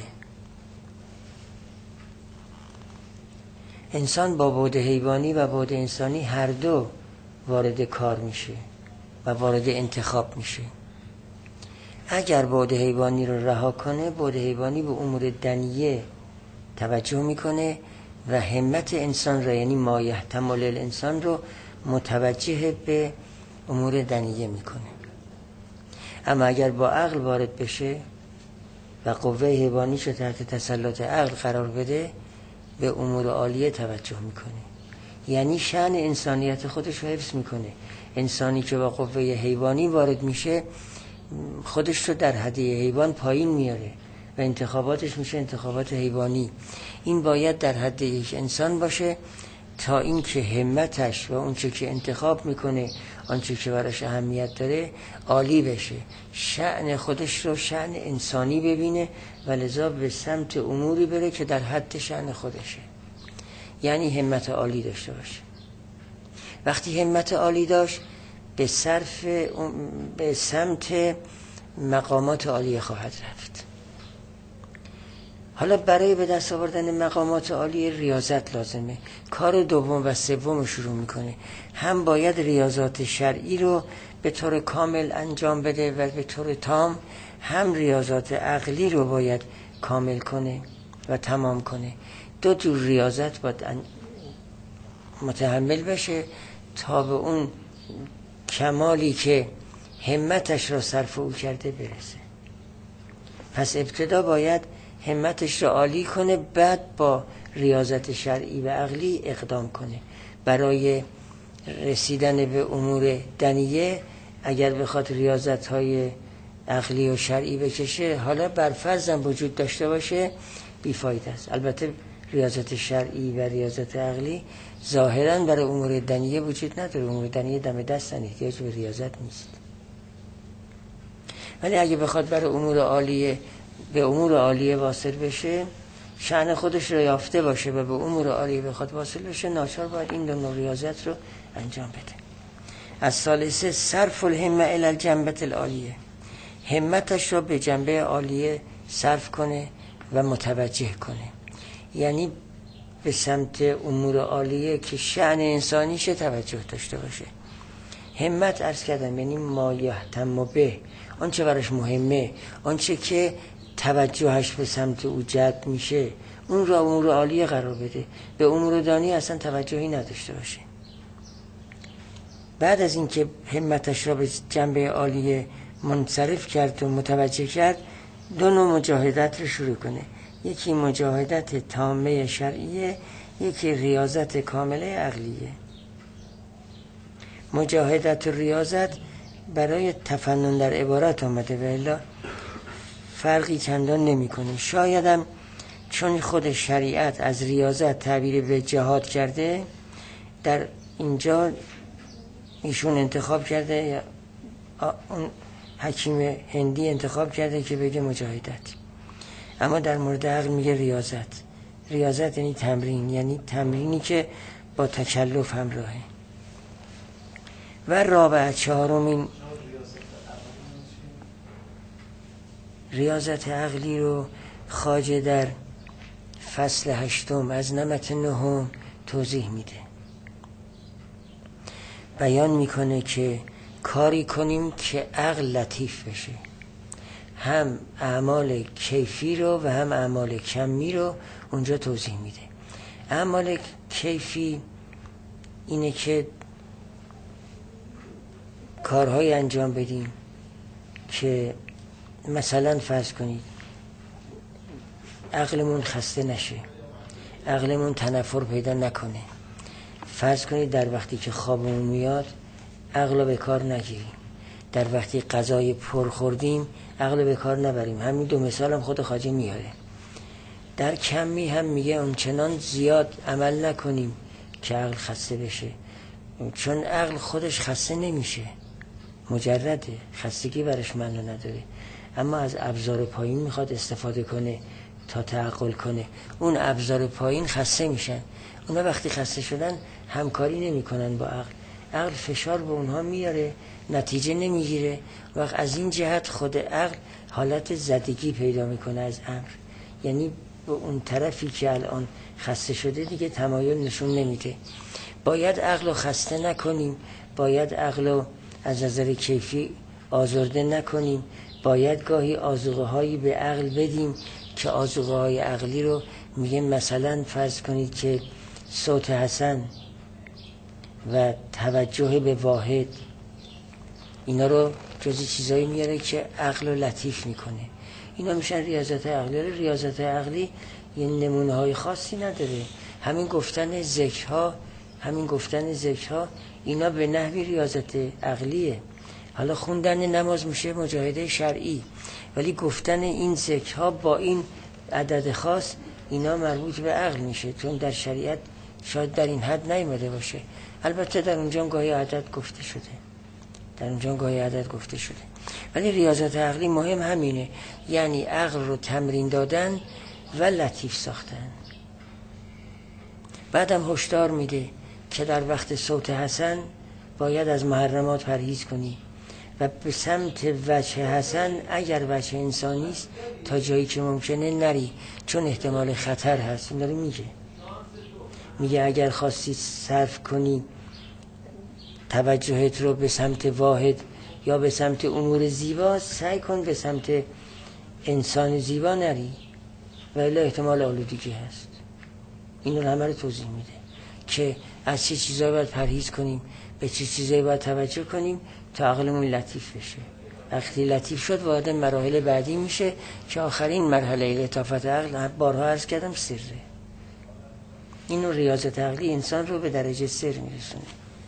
انسان با بعد حیوانی و بعد انسانی هر دو وارد کار میشه و وارد انتخاب میشه. اگر بعد حیوانی رو رها کنه، بعد حیوانی به امور دنیه توجه میکنه و همت انسان رو، یعنی ما یحتمل الانسان رو متوجه به امور دنیه میکنه. اما اگر با عقل وارد بشه و قوه حیوانیش رو تحت تسلط عقل قرار بده، به امور عالیه توجه میکنه. یعنی شأن انسانیت خودش رو حفظ میکنه. انسانی که با قوه حیوانی وارد میشه، خودش رو در حد حیوان پایین میاره و انتخاباتش میشه انتخابات حیوانی. این باید در حد یک انسان باشه تا اینکه همتش و اونچه که انتخاب میکنه، آنچه که براش اهمیت داره، عالی بشه. شأن خودش رو شأن انسانی ببینه و لذا به سمت اموری بره که در حد شأن خودشه. یعنی همت عالی داشته باشه. وقتی همت عالی داشت، به سمت مقامات عالی خواهد رفت. حالا برای به دست آوردن مقامات عالی ریاضت لازمه. کار دوم و سوم شروع میکنه. هم باید ریاضات شرعی رو به طور کامل انجام بده و به طور تام، هم ریاضات عقلی رو باید کامل کنه و تمام کنه. 2 جور ریاضت باید متحمل بشه تا به اون کمالی که همتش رو صرف او کرده برسه. پس ابتدا باید همتش رو عالی کنه، بعد با ریاضت شرعی و عقلی اقدام کنه. برای رسیدن به امور دنیه اگر بخواد ریاضت‌های عقلی و شرعی بکشه، حالا بر فرضم وجود داشته باشه، بیفایده است. البته ریاضت شرعی و ریاضت عقلی ظاهراً برای امور دنیه وجود نداره. امور دنیه دم دستن، احتیاج به ریاضت نیست. ولی اگه بخواد برای امور عالیه واصل بشه، شأن خودش رو یافته باشه و به امور عالیه بخواد واصل بشه، ناچار باید این 2 نوع ریاضت رو انجام بده. از ثالثه، صرف الهمه الی الجنبه العالیه. همتش رو به جنبه عالیه صرف کنه و متوجه کنه. یعنی به سمت امور عالیه که شأن انسانیش توجه داشته باشه. همت عرض کردم یعنی ما یهتم به، آنچه براش مهمه، آنچه که توجهش به سمت او جلب میشه، اون را امور عالیه قرار بده. به امور دانی اصلا توجهی نداشته باشه. بعد از اینکه همتش را به جنبه عالیه منصرف کرد و متوجه کرد، دو نوع مجاهدت رو شروع کنه. یکی مجاهدت تامه شرعیه، یکی ریاضت کامله عقلیه. مجاهدت و ریاضت برای تفنن در عبارت آمده و الا فرقی چندان نمی کنه. شایدم چون خود شریعت از ریاضت تعبیر به جهاد کرده، در اینجا ایشون انتخاب کرده یا اون حکیم هندی انتخاب کرده که بگه مجاهدت، اما در مورد عقل میگه ریاضت. ریاضت یعنی تمرین، یعنی تمرینی که با تکلف همراهه. و رابع چهارمین ریاضت عقلی رو خواجه در فصل 8 از نمط 9 توضیح میده. بیان میکنه که کاری کنیم که عقل لطیف بشه، هم اعمال کیفی رو و هم اعمال کمی رو اونجا توضیح میده. اعمال کیفی اینه که کارهای انجام بدیم که مثلا فرض کنید عقلمون خسته نشه، عقلمون تنفر پیدا نکنه. فرض کنید در وقتی که خوابمون میاد عقل رو به کار نگیریم، در وقتی غذای پر خوردیم عقل رو به کار نبریم. همین دو مثال هم خود خواجه میاره. در کمی هم میگه اونچنان زیاد عمل نکنیم که عقل خسته بشه، چون عقل خودش خسته نمیشه، مجرده، خستگی برش معنی نداره، اما از ابزار پایین میخواد استفاده کنه تا تعقل کنه. اون ابزار پایین خسته میشن، اونا وقتی خسته شدن همکاری نمیکنن با عقل، عقل فشار به اونها میاره، نتیجه نمیگیره. وقت از این جهت خود عقل حالت زدگی پیدا میکنه از امر، یعنی به اون طرفی که الان خسته شده دیگه تمایل نشون نمیده. باید عقل رو خسته نکنیم، باید عقل رو از نظر کیفی آزرده نکنیم، باید گاهی آذوقه هایی به عقل بدیم که آذوقه های عقلی رو میگه. مثلا فرض کنید که صوت حسن و توجه به واحد، اینا رو جزی چیزایی میاره که عقل رو لطیف میکنه. اینا میشن ریاضت عقلی. ریاضت عقلی یه نمونه های خاصی نداره. همین گفتن ذکرها اینا به نحوی ریاضت عقلیه. حالا خوندن نماز میشه مجاهده شرعی، ولی گفتن این ذکرها با این عدد خاص اینا مربوط به عقل میشه، چون در شریعت شاید در این حد نیامده باشه. البته در اونجا گاهی عدد گفته شده، ولی ریاضت عقلی مهم همینه، یعنی عقل رو تمرین دادن و لطیف ساختن. بعدم هشدار میده که در وقت صوت حسن باید از محرمات پرهیز کنی و به سمت وجه حسن اگر وجه انسانی است تا جایی که ممکنه نری، چون احتمال خطر هست. این رو میگه اگر خواستی صرف کنی توجهت رو به سمت واحد یا به سمت امور زیبا، سعی کن به سمت انسان زیبا نری و الا احتمال آلودگی هست. این رو همه رو توضیح میده که از چه چیزایی باید پرهیز کنیم، به چه چیزایی باید توجه کنیم تا عقلمون لطیف بشه. وقتی لطیف شد وارد مراحل بعدی میشه که آخرین مرحله لطافت عقل بارها عرض کردم سره. این رو ریاضت عقلی انسان رو به درجه سر میرسونه.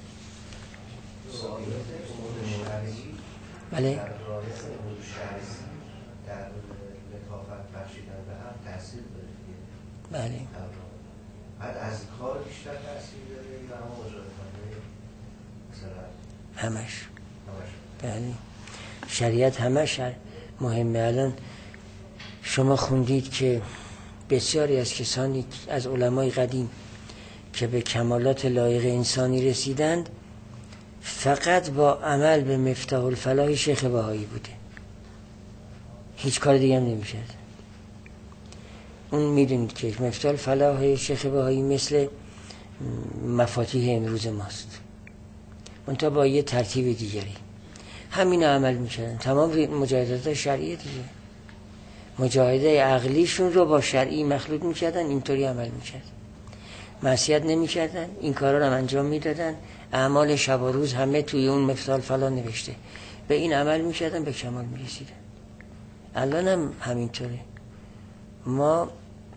بله. در لطافت بخشیدن به عقل تأثیر داره. بله. بعد از کار بیشتر تأثیر داره یا همه مجاهدانه مثلا؟ همش. بله. شریعت همش مهمه. الان شما خوندید که بسیاری از کسانی از علمای قدیم که به کمالات لایق انسانی رسیدند فقط با عمل به مفتاح الفلاح شیخ بهایی بوده، هیچ کار دیگه هم نمی‌کرد. اون میدونید که مفتاح الفلاح شیخ بهایی مثل مفاتیح امروز ماست، منتها با یه ترتیب دیگری. همین عمل میکردن. تمام مجاهدات شرعی دیگه، مجاهده عقلیشون رو با شرعی مخلوط میکردن، اینطوری عمل میکردن، معصیت نمیکردن، این کارا رو انجام میدادن. اعمال شب و روز همه توی اون مفتاح الفلاح نوشته. به این عمل می‌کردن به کمال می‌رسیدن. الان هم همینطوره. ما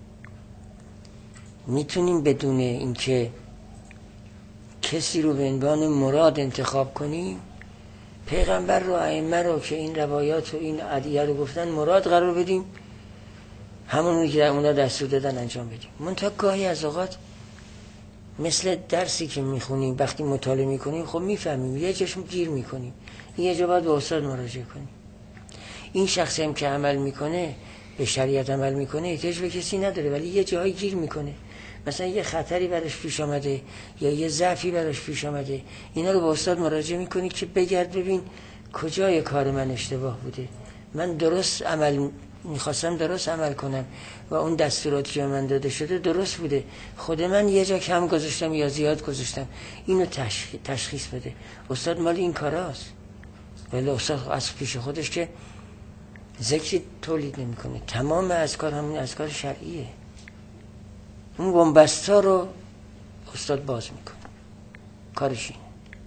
میتونیم بدون اینکه کسی رو به عنوان مراد انتخاب کنیم، پیغمبر رو، ائمه رو که این روایات و این ادعیه رو گفتن مراد قرار بدیم، همونی که اونا دستور دادن انجام بدیم. منتها گاهی از اوقات مثل درسی که میخونیم وقتی مطالعه میکنیم خب میفهمیم یه جاشون گیر میکنیم، یه جا باید به استاد مراجعه کنیم. این شخصی هم که عمل میکنه، به شریعت عمل میکنه، احتیاج به کسی نداره، ولی یه جایی گیر میکنه، مثلا یه خطری براش پیش آمده یا یه ضعفی براش پیش آمده، اینا رو به استاد مراجعه میکنی که بگرد ببین کجای کار من اشتباه بوده، من درست میخواستم درست عمل کنم و اون دستوراتی که من داده شده درست بوده، خود من یه جا کم گذاشتم یا زیاد گذاشتم، اینو تشخیص بده. استاد مال این کاراست، ولی استاد از پیش خودش که ذکری تولید نمی کنه. تمام اذکار همون اذکار شرعیه. اون بنبستا رو استاد باز میکنه، کارش اینه.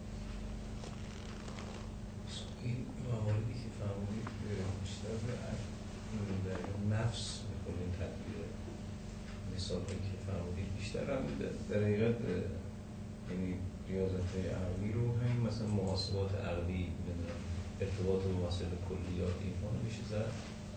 این مواردی که فهمونید بیشتر در نفس میکنید تدبیر مثالی که فهمونید بیشتر هم در حقیقت یعنی ریاضت عقلی رو همین مثلا محاسبات عقلی ارتباط و محاسبات کلیات ایمان میشه زد.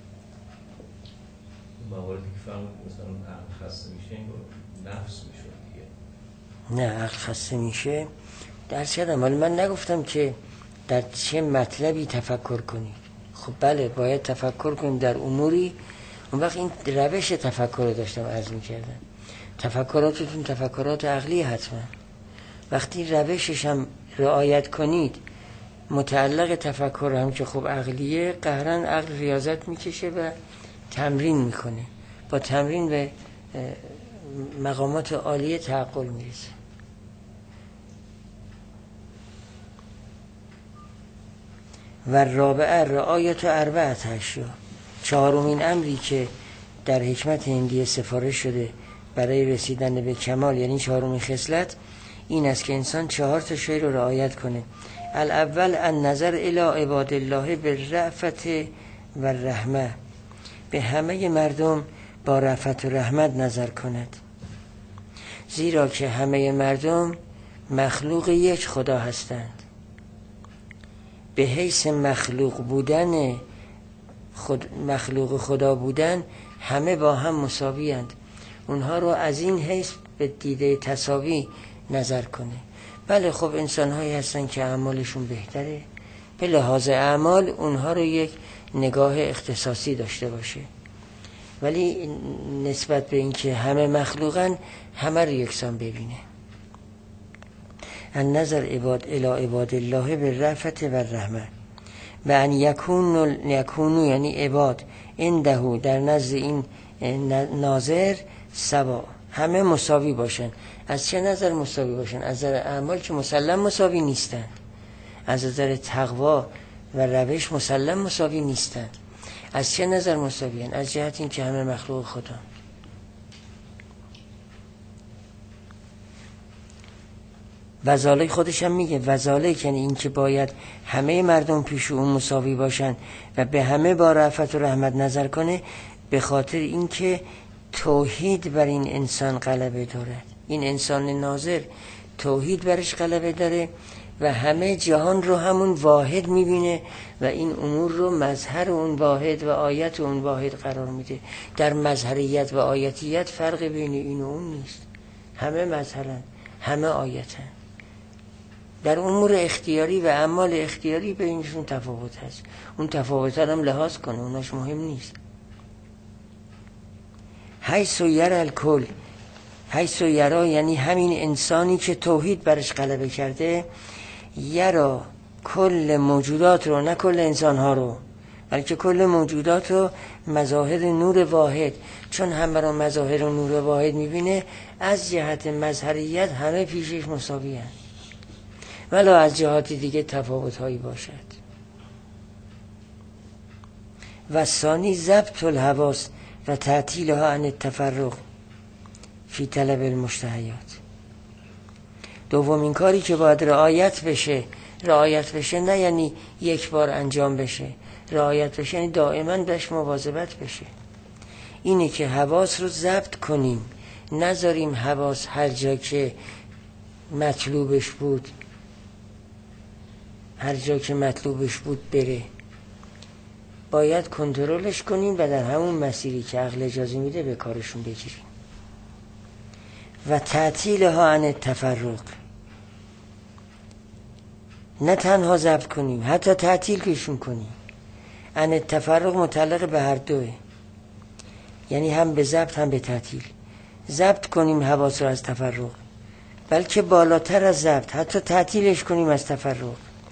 مواردی که فهمونید مثلا عقل خسته میشه این رو نفس میشه دیگه. نه عقل خسته میشه درس کردم، ولی من نگفتم که در چه مطلبی تفکر کنید. خب بله باید تفکر کنیم در اموری، اون وقت این روش تفکر رو داشتم عرض میکردم. تفکراتتون تفکرات عقلی حتما، وقتی روشش هم رعایت کنید متعلق تفکر هم که خب عقلیه، قهرن عقل ریاضت میکشه و تمرین میکنه، با تمرین به مقامات عالیه تعقل میرسه. و رابعه رعایت اربعه اشیا، چهارمین امری که در حکمت هندیه سفارش شده برای رسیدن به کمال، یعنی چهارمین خصلت این است که انسان 4 شی رو رعایت کنه. الاول النظر الی عباد الله بالرأفت و الرحمه، به همه مردم با رأفت و رحمت نظر کند، زیرا که همه مردم مخلوق یک خدا هستند. به حیث مخلوق بودن مخلوق خدا بودن همه با هم مساوی اند. اونها رو از این حیث به دیده تساوی نظر کنه. بله خب انسان هایی هستن که اعمالشون بهتره، به لحاظ اعمال اونها رو یک نگاه اختصاصی داشته باشه، ولی نسبت به اینکه همه مخلوقن همه رو یکسان ببینه. النظر الی عباد الله بالرأفت و الرحمه و ان یکونو یعنی عباد عنده در نزد این ناظر سوا، همه مساوی باشن. از چه نظر مساوی باشن؟ از نظر اعمال که مسلم مساوی نیستن، از نظر تقوا و روش مسلم مساوی نیستن. از چه نظر مساوی هن؟ از جهت این که همه مخلوق خدا. وذالک خودش هم میگه وذالک یعنی این که باید همه مردم پیش اون مساوی باشن و به همه با رأفت و رحمت نظر کنه، به خاطر این که توحید بر این انسان غلبه دارد. این انسان ناظر توحید برش غلبه داره و همه جهان رو همون واحد میبینه و این امور رو مظهر اون واحد و آیت اون واحد قرار میده. در مظهریت و آیتیت فرق بین این و اون نیست، همه مظهرن همه آیتن. در امور اختیاری و اعمال اختیاری بینشون تفاوت هست، اون تفاوت هم لحاظ کنه، اوناش مهم نیست. حیث یرا الکل، حیث یرا یعنی همین انسانی که توحید برش غلبه کرده، یرا کل موجودات رو، نه کل انسانها رو، بلکه کل موجودات رو مظاهر نور واحد، چون همه رو مظاهر نور واحد میبینه، از جهت مظهریت همه پیشش مساوی هست، ولی از جهات دیگه تفاوت هایی باشد. و ثانی ضبط الحواس و تعطیلها عن التفرق فی طلب المشتهیات. دومین کاری که باید رعایت بشه رعایت بشه نه یعنی یک بار انجام بشه، رعایت بشه یعنی دائما بهش مواظبت بشه. اینه که حواس رو ضبط کنیم، نذاریم حواس هر جا که مطلوبش بود بره. باید کنترلش کنیم و در همون مسیری که عقل اجازه میده به کارشون بگیریم. و تعطیلها عن التفرق، نه تنها ضبط کنیم، حتی تعطیل کشون کنیم. عن التفرق متعلق به هر دوه، یعنی هم به ضبط هم به تعطیل. ضبط کنیم حواس رو از تفرق، بلکه بالاتر از ضبط حتی تعطیلش کنیم از تفرق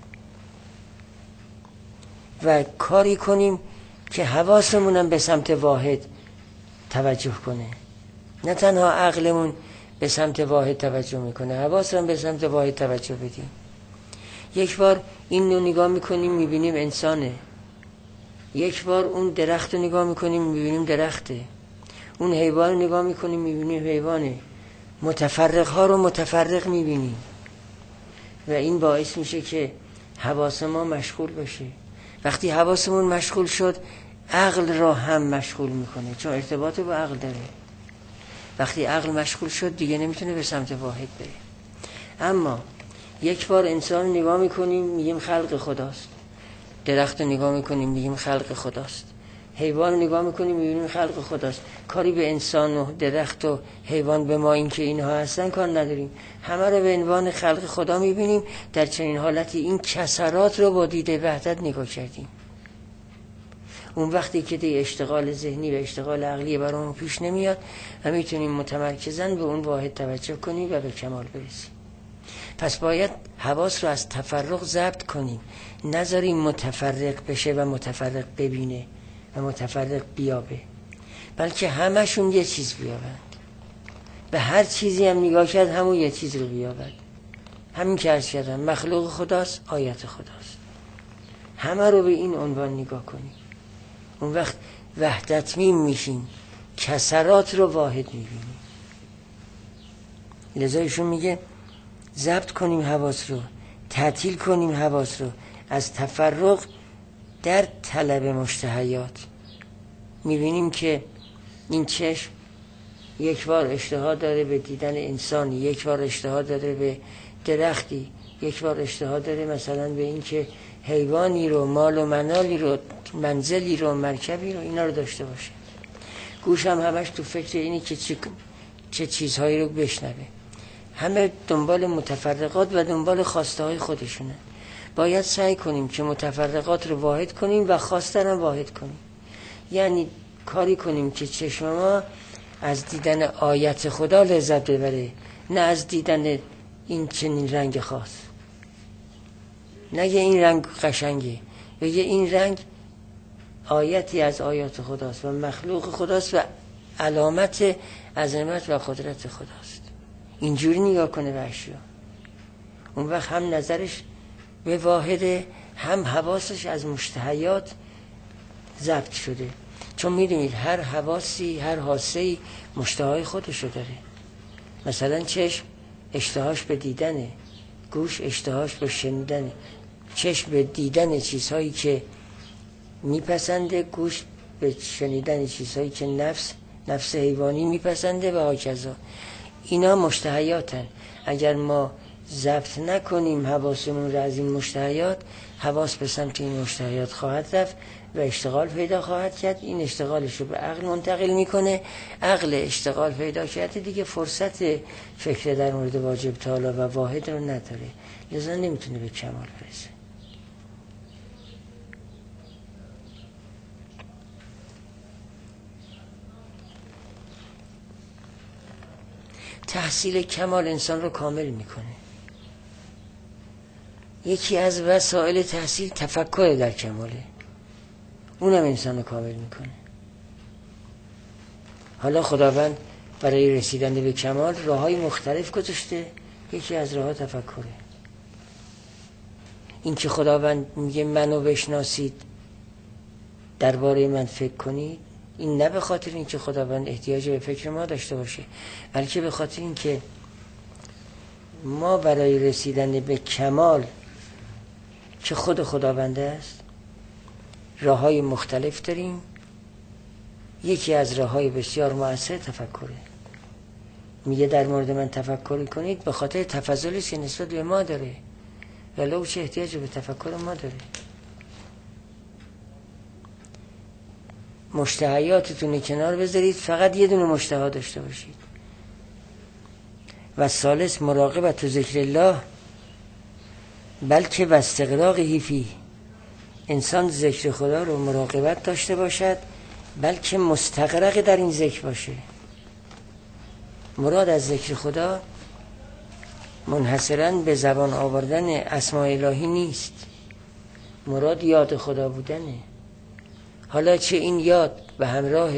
و کاری کنیم که حواسمون به سمت واحد توجه کنه. نه تنها عقلمون به سمت واحد توجه میکنه، حواسمون به سمت واحد توجه بدیم. یک بار این رو نگاه میکنیم میبینیم انسانه، یک بار اون درخت رو نگاه میکنیم میبینیم درخته، اون حیوان رو نگاه میکنیم میبینیم حیوانه. متفرق ها رو متفرق میبینیم و این باعث میشه که حواس ما مشغول بشه. وقتی حواسمون مشغول شد عقل را هم مشغول میکنه، چون ارتباط با عقل داره. وقتی عقل مشغول شد دیگه نمیتونه به سمت واحد بره. اما یک بار انسان نگاه میکنیم میگیم خلق خداست، درخت نگاه میکنیم میگیم خلق خداست، حیوان نگاه میکنیم میبینیم خلق خداست. کاری به انسان و درخت و حیوان به ما این که اینها هستن کار نداریم، همه رو به عنوان خلق خدا میبینیم. در چنین حالتی این کسرات رو با دید وحدت نگاه کردیم. اون وقتی که دی اشتغال ذهنی و اشتغال عقلی برامون پیش نمیاد و میتونیم متمرکزاً به اون واحد توجه کنیم و به کمال برسیم. پس باید حواس رو از تفرق ضبط کنیم، نذاریم متفرق بشه و متفرق ببینه و متفرق بیابه، بلکه همشون یه چیز بیابند. به هر چیزی هم نگاه کرد همون یه چیز رو بیابد. همین که عرض کردم مخلوق خداست، آیت خداست. همه رو به این عنوان نگاه کنیم، اون وقت وحدت میشیم، کسرات رو واحد میبینیم. لذا ایشون میگه ضبط کنیم حواس رو، تعطیل کنیم حواس رو از تفرق در طلب مشتهیات. میبینیم که این چشم یک بار اشتها داره به دیدن انسانی، یک بار اشتها داره به درختی، یک بار اشتها داره مثلا به این که حیوانی رو، مال و منالی رو، منزلی رو، مرکبی رو، اینا رو داشته باشه. گوش هم همش تو فکر اینی که چه چیزهایی رو بشنوه. همه دنبال متفرقات و دنبال خواسته های خودشونه. باید سعی کنیم که متفرقات رو واحد کنیم و خواسته رو واحد کنیم. یعنی کاری کنیم که چشم ما از دیدن آیت خدا لذت ببره، نه از دیدن این چنین رنگ خاص. نگه این رنگ قشنگه، بگه این رنگ آیتی از آیات خداست و مخلوق خداست و علامت عظمت و قدرت خداست. اینجوری نگاه کنه به اشیا. اون وقت هم نظرش به واحده، هم حواسش از مشتهیات ضبط شده. چون میدونید هر حواسی، هر حاسه‌ای مشتهای خودشو داره. مثلا چشم اشتهاش به دیدنه، گوش اشتهاش به شنیدنه. چشم به دیدن چیزهایی که میپسنده، گوش به شنیدن چیزهایی که نفس حیوانی میپسنده و هاکذا. اینا مشتهیاتن. اگر ما ضبط نکنیم حواسمون را از این مشتهیات، حواس به سمت این مشتهیات خواهد رفت و اشتغال پیدا خواهد کرد. این اشتغالش رو به عقل منتقل میکنه. عقل اشتغال پیدا کرده دیگه فرصت فکر در مورد واجب تعالی و واحد رو نداره، لذا نمیتونه به کمال برسه. تحصیل کمال انسان رو کامل میکنه. یکی از وسایل تحصیل تفکر در کماله، اونم انسان رو کامل میکنه. حالا خداوند برای رسیدن به کمال راههای مختلف گذاشته، یکی از راهها تفکره. این که خداوند میگه منو بشناسید، درباره من فکر کنید، این نه به خاطر این که خداوند احتیاج به فکر ما داشته باشه، بلکه به خاطر این که ما برای رسیدن به کمال که خود خداونده است. راه‌های مختلف داریم. یکی از راه‌های بسیار مؤثر تفکره. میگه در مورد من تفکر کنید به خاطر تفضلی که نسبت به ما داره، ولو چه احتیاج به تفکر ما داره. مشتهیاتتون کنار بذارید، فقط یه دونه مشتهی داشته باشید. و ثالث مراقبت و ذکر الله، بلکه و استغراقه فیه. انسان ذکر خدا رو مراقبت داشته باشد، بلکه مستغرق در این ذکر باشه. مراد از ذکر خدا منحصراً به زبان آوردن اسماء الهی نیست، مراد یاد خدا بودنه. حالا چه این یاد به همراه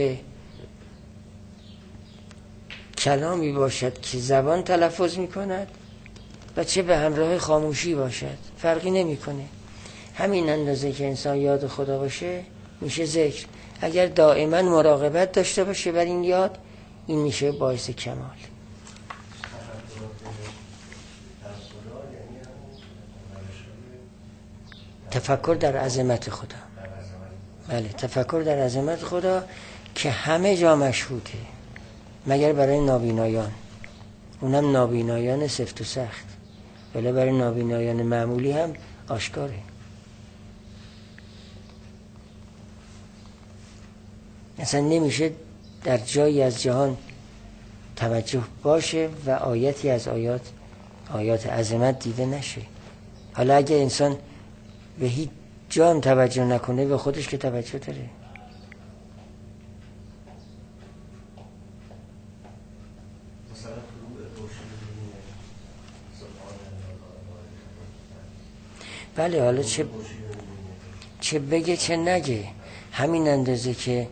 کلامی باشد که زبان تلفظ می کند و چه به همراه خاموشی باشد، فرقی نمی کنه. همین اندازه که انسان یاد خدا باشه میشه ذکر. اگر دائما مراقبت داشته باشه بر این یاد، این میشه باعث کمال. تفکر در عظمت خدا. بله، تفکر در عظمت خدا که همه جا مشهوده مگر برای نابینایان، اونم نابینایان سفت و سخت، ولی برای نابینایان معمولی هم آشکاره. اصلا نمیشه در جایی از جهان توجه باشه و آیتی از آیات عظمت دیده نشه. حالا اگه انسان به هیچ جا هم توجه نکنه، به خودش که توجه داره. بله، حالا چه بگه چه نگه، همین اندازه که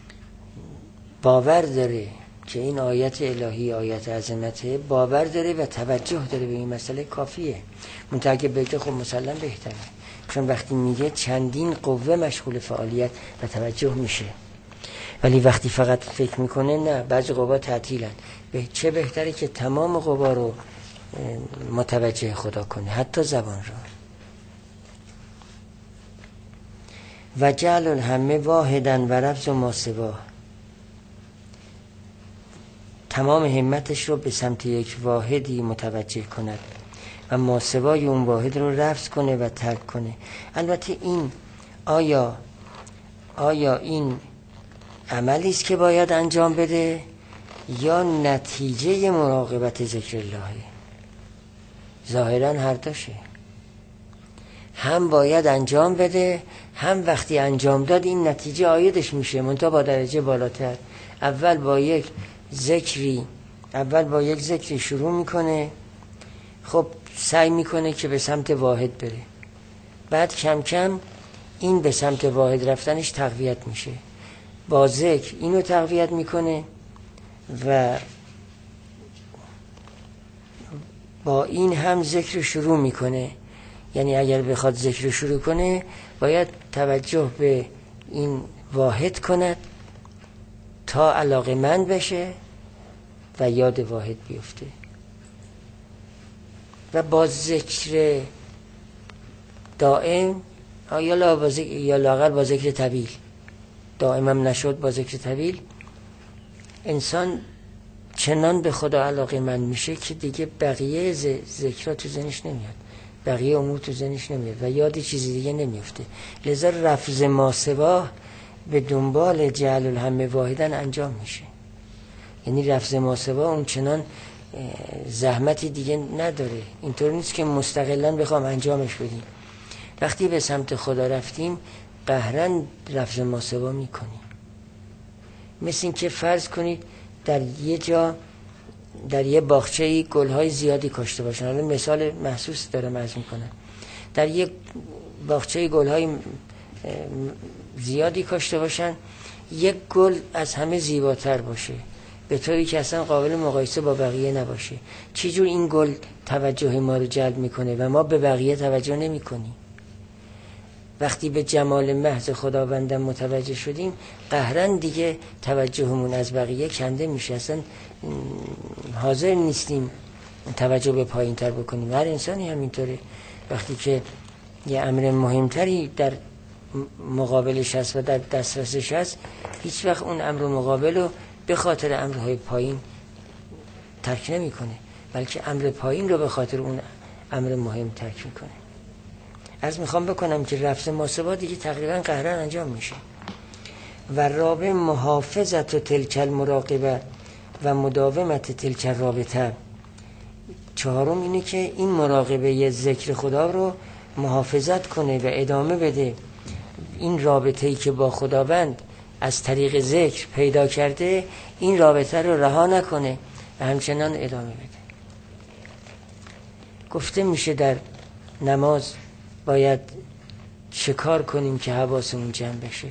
باور داره که این آیت الهی آیت عظمته، باور داره و توجه داره به این مسئله کافیه. منتها اگه بگه خب مسلم بهتره، چون وقتی میگه چندین قوه مشغول فعالیت و توجه میشه. ولی وقتی فقط فکر میکنه نه، بعضی قوا تعطیلن، چه بهتره که تمام قوا رو متوجه خدا کنه، حتی زبان رو. و جعل الهمه واحدن و رفض ما سوا، تمام همتش رو به سمت یک واحدی متوجه کند و ما سوای اون واحد رو رفض کنه و ترک کنه. البته این آیا این عملی است که باید انجام بده یا نتیجه مراقبت ذکر الله؟ ظاهرا هر دوشه، هم باید انجام بده، هم وقتی انجام داد این نتیجه عایدش میشه، منتها با درجه بالاتر. اول با یک ذکری شروع میکنه، خب سعی میکنه که به سمت واحد بره، بعد کم کم این به سمت واحد رفتنش تقویت میشه، با ذکر اینو تقویت میکنه و با این هم ذکر شروع میکنه. یعنی اگر بخواد ذکر شروع کنه باید توجه به این واحد کند تا علاقه‌مند بشه و یاد واحد بیفته. و با ذکر دائم یا لااقل با ذکر طویل، دائم هم نشد، با ذکر طویل انسان چنان به خدا علاقه‌مند میشه که دیگه بقیه ذکرها تو ذهنش نمیاد، بقیه امور تو ذهنش نمیاد و یاد چیزی دیگه نمیفته. لذا رفض ما سوا به دنبال جعل الهمه واحدن انجام میشه. یعنی رفض ما سوا اون چنان زحمتی دیگه نداره، اینطور نیست که مستقلاً بخوام انجامش بدیم. وقتی به سمت خدا رفتیم قهراً رفض ما سوا میکنیم. مثل این که فرض کنید در یه جا، در یه باغچه‌ای گل‌های زیادی کاشته باشن. حالا مثال محسوس دارم عرض میکنم. در یه باغچه‌ای گل‌های زیادی کاشته باشن، یک گل از همه زیباتر باشه به طوری که اصلا قابل مقایسه با بقیه نباشه. چی جور این گل توجه ما رو جلب میکنه و ما به بقیه توجه نمی کنیم؟ وقتی به جمال محض خداوند متوجه شدیم قهراً دیگه توجهمون از بقیه کنده میشه، اصلا حاضر نیستیم توجه به پایین تر بکنیم. هر انسانی همینطوره، وقتی که یه امر مهمتری در مقابلش هست و در دسترسش هست، هیچ وقت اون امر مقابل رو به خاطر امرهای پایین ترک نمی کنه، بلکه امر پایین رو به خاطر اون امر مهم ترک میکنه. از میخوام بکنم که رفع ماسبا دیگه تقریبا قهرن انجام میشه. و رابع محافظت و تلک المراقبه و مداومت تلک الرابطه. چهارم اینه که این مراقبه ذکر خدا رو محافظت کنه و ادامه بده. این رابطه‌ای که با خداوند از طریق ذکر پیدا کرده، این رابطه رو رها نکنه و همچنان ادامه بده. گفته میشه در نماز باید چه کار کنیم که حواسمون جمع بشه؟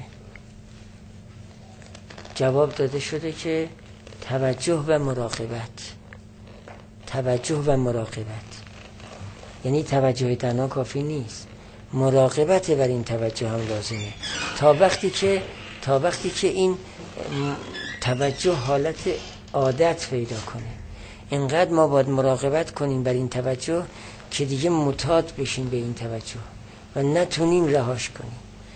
جواب داده شده که توجه و مراقبت. توجه و مراقبت یعنی توجه تنها کافی نیست، مراقبت بر این توجه هم لازمه تا وقتی که این توجه حالت عادت پیدا کنه. اینقدر ما باید مراقبت کنیم بر این توجه که دیگه معتاد بشیم به این توجه و نتونیم رهاش کنیم.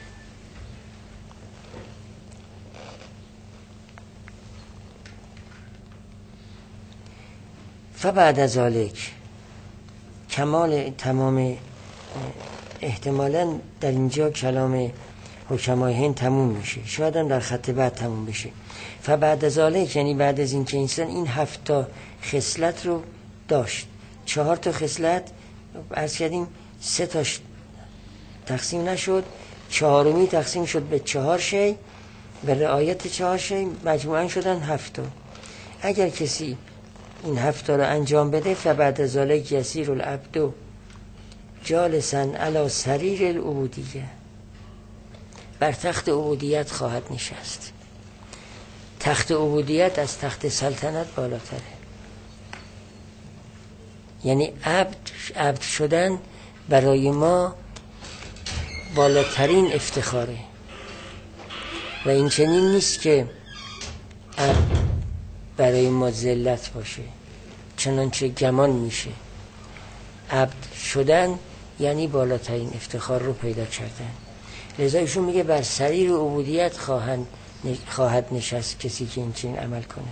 فبعد از ذالک، کمال تمام احتمالاً در اینجا کلام حکمای هند تموم میشه، شاید هم در خط بعد تموم بشه. فبعد از ذالک یعنی بعد از این که انسان این 7 تا خصلت رو داشت، 4 تا خصلت عرض کردیم، 3 تاش تقسیم نشد، 4می تقسیم شد به 4 شی و رعایت 4 شی مجموعاً شدن 7 تا. اگر کسی این 7 تا رو انجام بده، فبعد از ذالک یسیر العبد جالسا علی سریر العبودیه، بر تخت عبودیت خواهد نشست. تخت عبودیت از تخت سلطنت بالاتره، یعنی عبد شدن برای ما بالاترین افتخاره و این چنین نیست که عبد برای ما ذلت باشه، چنانچه گمان میشه. عبد شدن یعنی بالاترین افتخار رو پیدا کردن. لذا ایشون میگه بر سریر عبودیت خواهد نشست کسی که این چنین عمل کنه.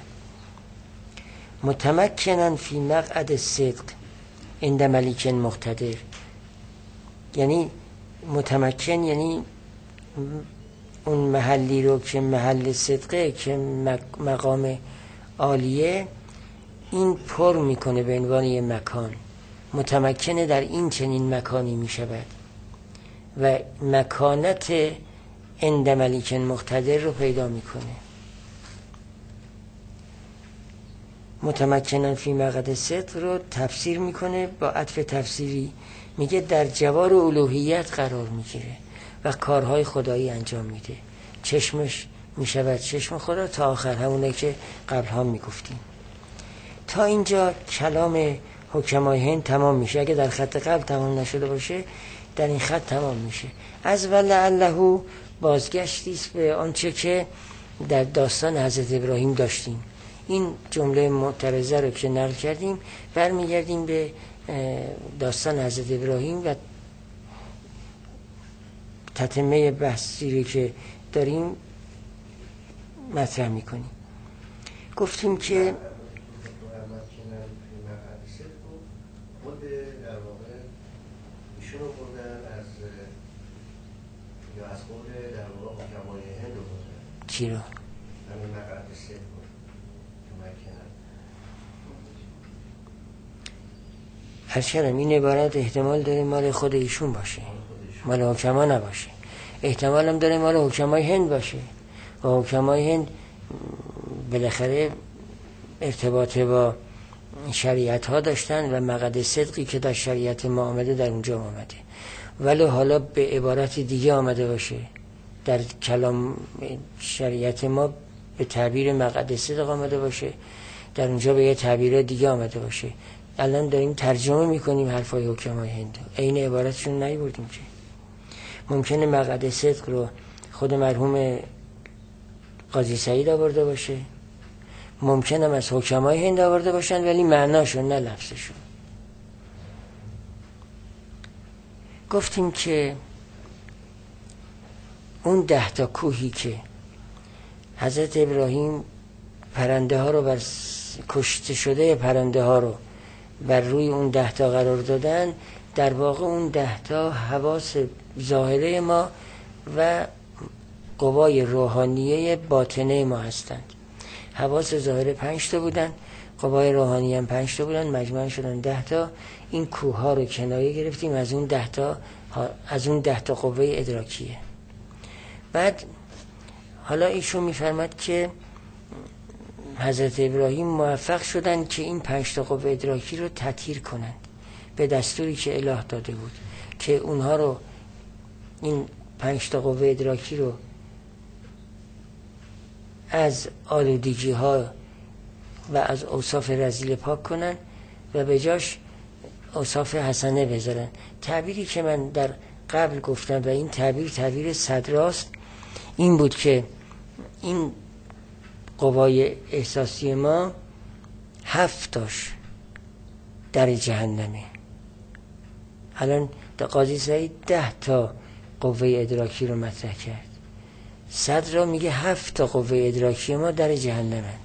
متمکنن فی مقعد صدق عند ملیک مقتدر، یعنی متمکن یعنی اون محلی رو که محل صدقه، که مقام عالیه، این پر میکنه به عنوان یه مکان. متمکنه در این چنین مکانی میشود و مکانت عند ملیک مقتدر رو پیدا میکنه. متمکنن فی مقعد صدق رو تفسیر میکنه با عطف تفسیری، میگه در جوار الوهیت قرار میگیره و کارهای خدایی انجام میده. چشمش میشود چشم خدا تا آخر، همونه که قبل هم میگفتیم. تا اینجا کلام حکمای هند تمام میشه. اگه در خط قبل تمام نشده باشه، در این خط تمام میشه. از ولعله بازگشتیست به آنچه که در داستان حضرت ابراهیم داشتیم. این جمله معترضه رو که نقل کردیم، برمیگردیم به داستان حضرت ابراهیم و تتمه بحثی رو که داریم مطرح میکنیم. گفتیم که خود در واقع ایشون رو بردن از خود در واقع حکمای هند رو بردن. چی رو؟ همین مقعد صدق رو مکنن. هرچند این عبارت احتمال داره مال خود ایشون باشه، مال حکما نباشه. احتمال هم داره مال حکمای هند باشه و حکمای هند بالاخره ارتباط با شریعت ها داشتن و مقعد صدقی که در شریعت ما آمده در اونجا آمده، ولی حالا به عبارت دیگه آمده باشه. در کلام شریعت ما به تعبیر مقعد صدق آمده باشه، در اونجا به یه تعبیر دیگه آمده باشه. الان داریم ترجمه میکنیم حرفای حکمای هند، عین عبارتشون نیاوردیم که. ممکنه مقعد صدق رو خود مرحوم قاضی سعید آورده باشه، ممکنه از حکمای هند آورده باشن ولی معناشون نه لفظشون. گفتیم که اون 10 تا کوهی که حضرت ابراهیم پرنده ها رو بر کشته شده پرنده ها رو بر روی اون 10 تا قرار دادن، در واقع اون 10 تا حواس ظاهره ما و قوای روحانیه باطنه ما هستند. حواس ظاهره 5 تا بودن، قوای روحانی هم 5 تا بودن، مجموعاً شدن 10 تا. این کوه ها رو کنایه گرفتیم از اون 10 تا قوه ادراکیه. بعد حالا ایشون میفرماد که حضرت ابراهیم موفق شدن که این 5 تا قوه ادراکی رو تطهیر کنند به دستوری که اله داده بود، که اونها رو، این 5 تا قوه ادراکی رو از آلودگی ها و از اوصاف رذیل پاک کنن و به جاش اوصاف حسنه بذارن. تعبیری که من در قبل گفتم و این تعبیر صدراست، این بود که این قوای احساسی ما 7 تاش در جهنمه. الان قاضی سعید 10 تا قوه ادراکی رو مطرح کرد، صدرا میگه 7 تا قوه ادراکی ما در جهنمند.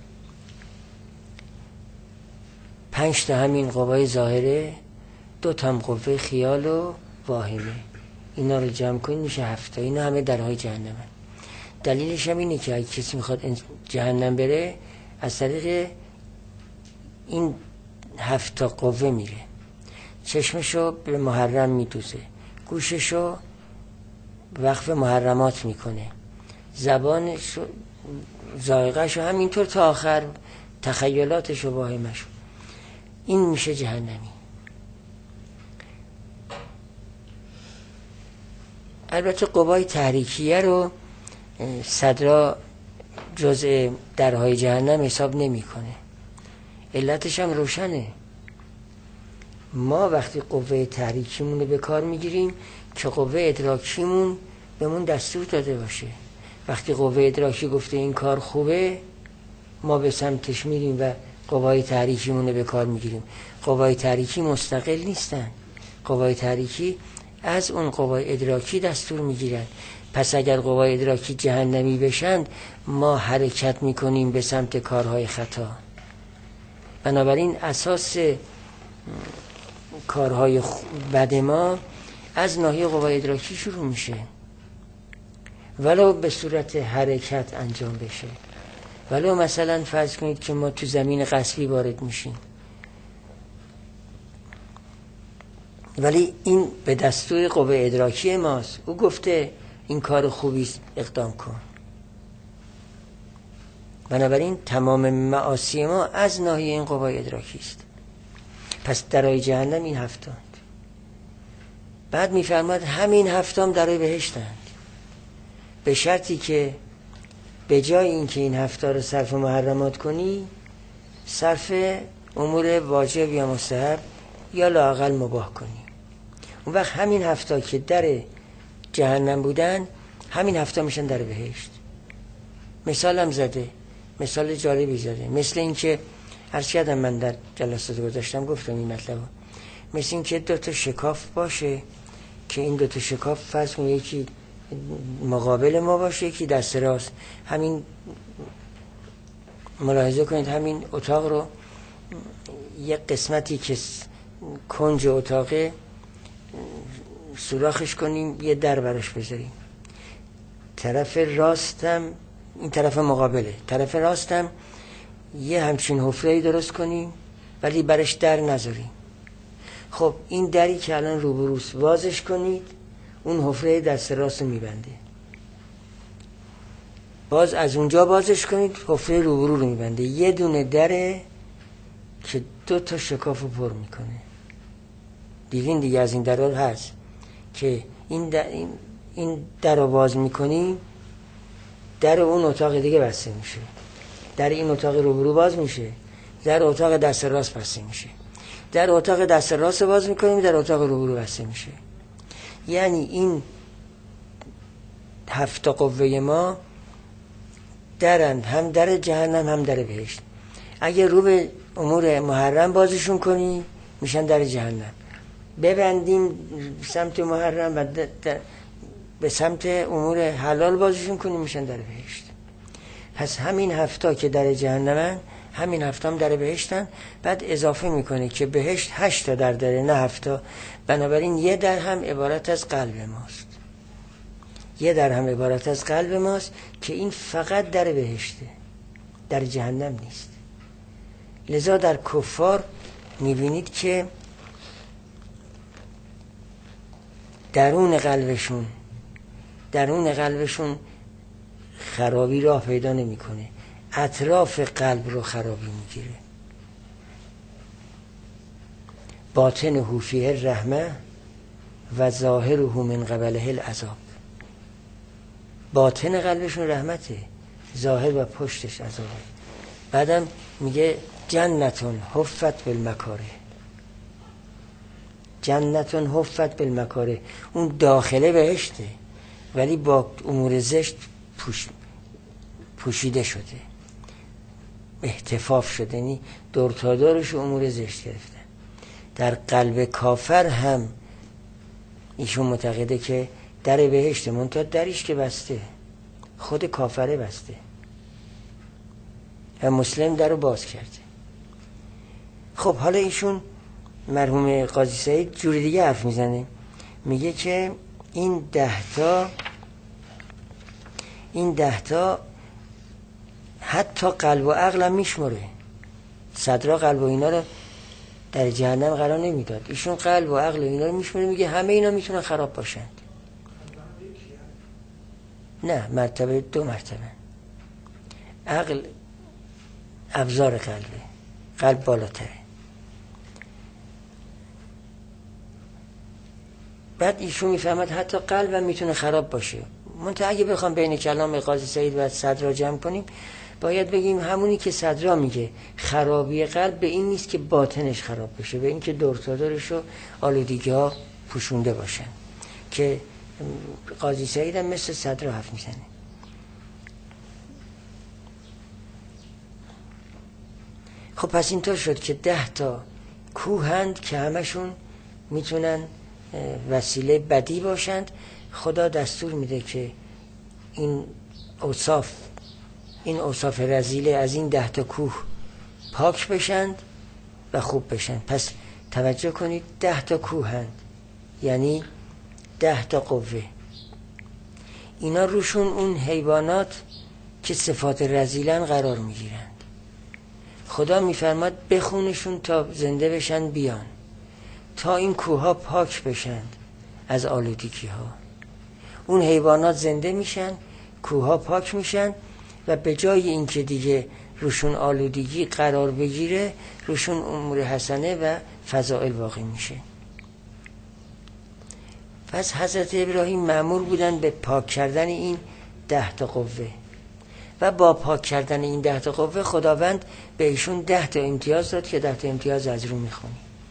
5 تا همین قوای ظاهره، 2 تا هم قوه خیال و واهمه، اینا رو جمع کنید میشه 7 تا. اینا همه درهای جهنمند. دلیلش هم اینه که اگه کسی میخواد جهنم بره از طریق این 7 تا قوه میره. چشمشو به محرم میدوزه، گوششو وقف محرمات میکنه، زبانشو، ذائقهشو همینطور تا آخر، تخیلاتشو، واهمشو. این میشه جهنمی. البته قوای تحریکیه رو صدرا جزء درهای جهنم حساب نمیکنه. علتش هم روشنه. ما وقتی قوه تحریکیمون رو به کار میگیریم که قوه ادراکیمون بهمون دستور داده باشه. وقتی قوه ادراکی گفته این کار خوبه، ما به سمتش میریم و قوای تحریکیمون رو به کار میگیریم. قوای تحریکی مستقل نیستن، قوای تحریکی از اون قوای ادراکی دستور میگیرن. پس اگر قوای ادراکی جهنمی بشن، ما حرکت میکنیم به سمت کارهای خطا. بنابراین اساس کارهای بد ما از ناحیه قوای ادراکی شروع میشه، ولو به صورت حرکت انجام بشه. ولو مثلا فرض کنید که ما تو زمین غصبی وارد میشیم، ولی این به دستور قوه ادراکی ماست. او گفته این کار خوبیست، اقدام کن. بنابراین تمام معاصی ما از ناحیه این قوای ادراکی است. پس درای جهنم این 7 بعد میفرماد همین 7 درای بهشتند، به شرطی که به جای اینکه این 7 رو صرف محرمات کنی، صرف امور واجب یا مستحب یا لااقل مباح کنی. اون وقت همین 7 که در جهنم بودن، همین 7 میشن در بهشت. مثال هم زده، مثال جالبی زده. مثل این که عرض کردم، من در جلسات گذاشتم گفتم این مطلب، مثل این که 2 تا شکاف باشه که این 2 تا شکاف فرض کنید یکی مقابل ما باشه، یکی دست راست. همین ملاحظه کنید، همین اتاق رو یک قسمتی که کنج اتاقه سوراخش کنیم، یه در براش بذاریم. طرف راستم، این طرف مقابله، طرف راستم یه همچین حفره‌ای درست کنیم ولی برش در نذاریم. خب این دری که الان روبروست بازش کنید، اون حفره دست راست رو میبنده. باز از اونجا بازش کنید، حفره روبرو رو میبنده. یه دونه دره که 2 تا شکاف رو پر میکنه. دیگه از این درها هست که این در رو باز میکنیم، در اون اتاق دیگه بسته میشه، در این اتاق روبرو باز میشه، در اتاق دست راست بسته میشه. در اتاق دست راست باز میکنیم، در اتاق روبرو بسته میشه. یعنی این 7 قوه ما درند، هم در جهنم هم در بهشت. اگه رو به امور محرم بازشون کنی میشن در جهنم، ببندیم سمت محرم و به سمت امور حلال بازشون کنیم میشن در بهشت. پس همین 7 که در جهنمن همین 7 هم در بهشتن. بعد اضافه میکنه که بهشت 8 در داره نه 7. بنابراین 1 در هم عبارت از قلب ماست. 1 در هم عبارت از قلب ماست که این فقط در بهشته، در جهنم نیست. لذا در کفار میبینید که درون قلبشون خرابی راه پیدا نمیکنه، اطراف قلب رو خرابی میگیره. باطنه فیه الرحمه و ظاهره من قبله العذاب. باطن قلبشون رحمته، ظاهر و پشتش عذابه. بعدم میگه جنتون حفت بالمکاره، جنتون حفت بالمکاره. اون داخله بهشته ولی با امور زشت پوشیده شده، احتفاف شده، یعنی دور تا دورش امور زشت گرفتن. در قلب کافر هم ایشون معتقده که در بهشت منتها دریش که بسته، خود کافره بسته و مسلم در رو باز کرده. خب حالا ایشون مرحوم قاضی سعید جوری دیگه حرف میزنه، میگه که این 10 حتی قلب و عقل هم میشمره. صدرا قلب و اینا رو در جهنم قرار نمیداد، ایشون قلب و عقل و اینا رو میشمره، میگه همه اینا میتونن خراب باشند. نه، مرتبه 2 مرتبه. عقل ابزار قلبه، قلب بالاتره. بعد ایشون میفهمد حتی قلبم میتونه خراب باشه. منتها اگه بخوام بین کلام قاضی سعید و صدرا جمع کنیم باید بگیم همونی که صدرا میگه خرابی قلب به این نیست که باطنش خراب بشه، به این که دور تا دورش رو آلودگی ها پوشونده باشن، که قاضی سعید هم مثل صدرا حرف میزنه. خب پس اینطور شد که 10 کوهند که همشون میتونن وسیله بدی باشند. خدا دستور میده که این اوصاف رذیله از این 10 کوه پاک بشند و خوب بشند. پس توجه کنید 10 کوهند یعنی 10 قوه. اینا روشون اون حیوانات که صفات رذیلن قرار میگیرند. خدا میفرماد بخونشون تا زنده بشن بیان، تا این کوه ها پاک بشند از آلودگی ها. اون حیوانات زنده میشن، کوه ها پاک میشن و به جای اینکه دیگه روشون آلودگی قرار بگیره روشون امور حسنه و فضائل واقع میشه. پس حضرت ابراهیم مأمور بودن به پاک کردن این 10 قوه و با پاک کردن این 10 قوه خداوند به ایشون 10 امتیاز داد که 10 امتیاز از رو میخونی.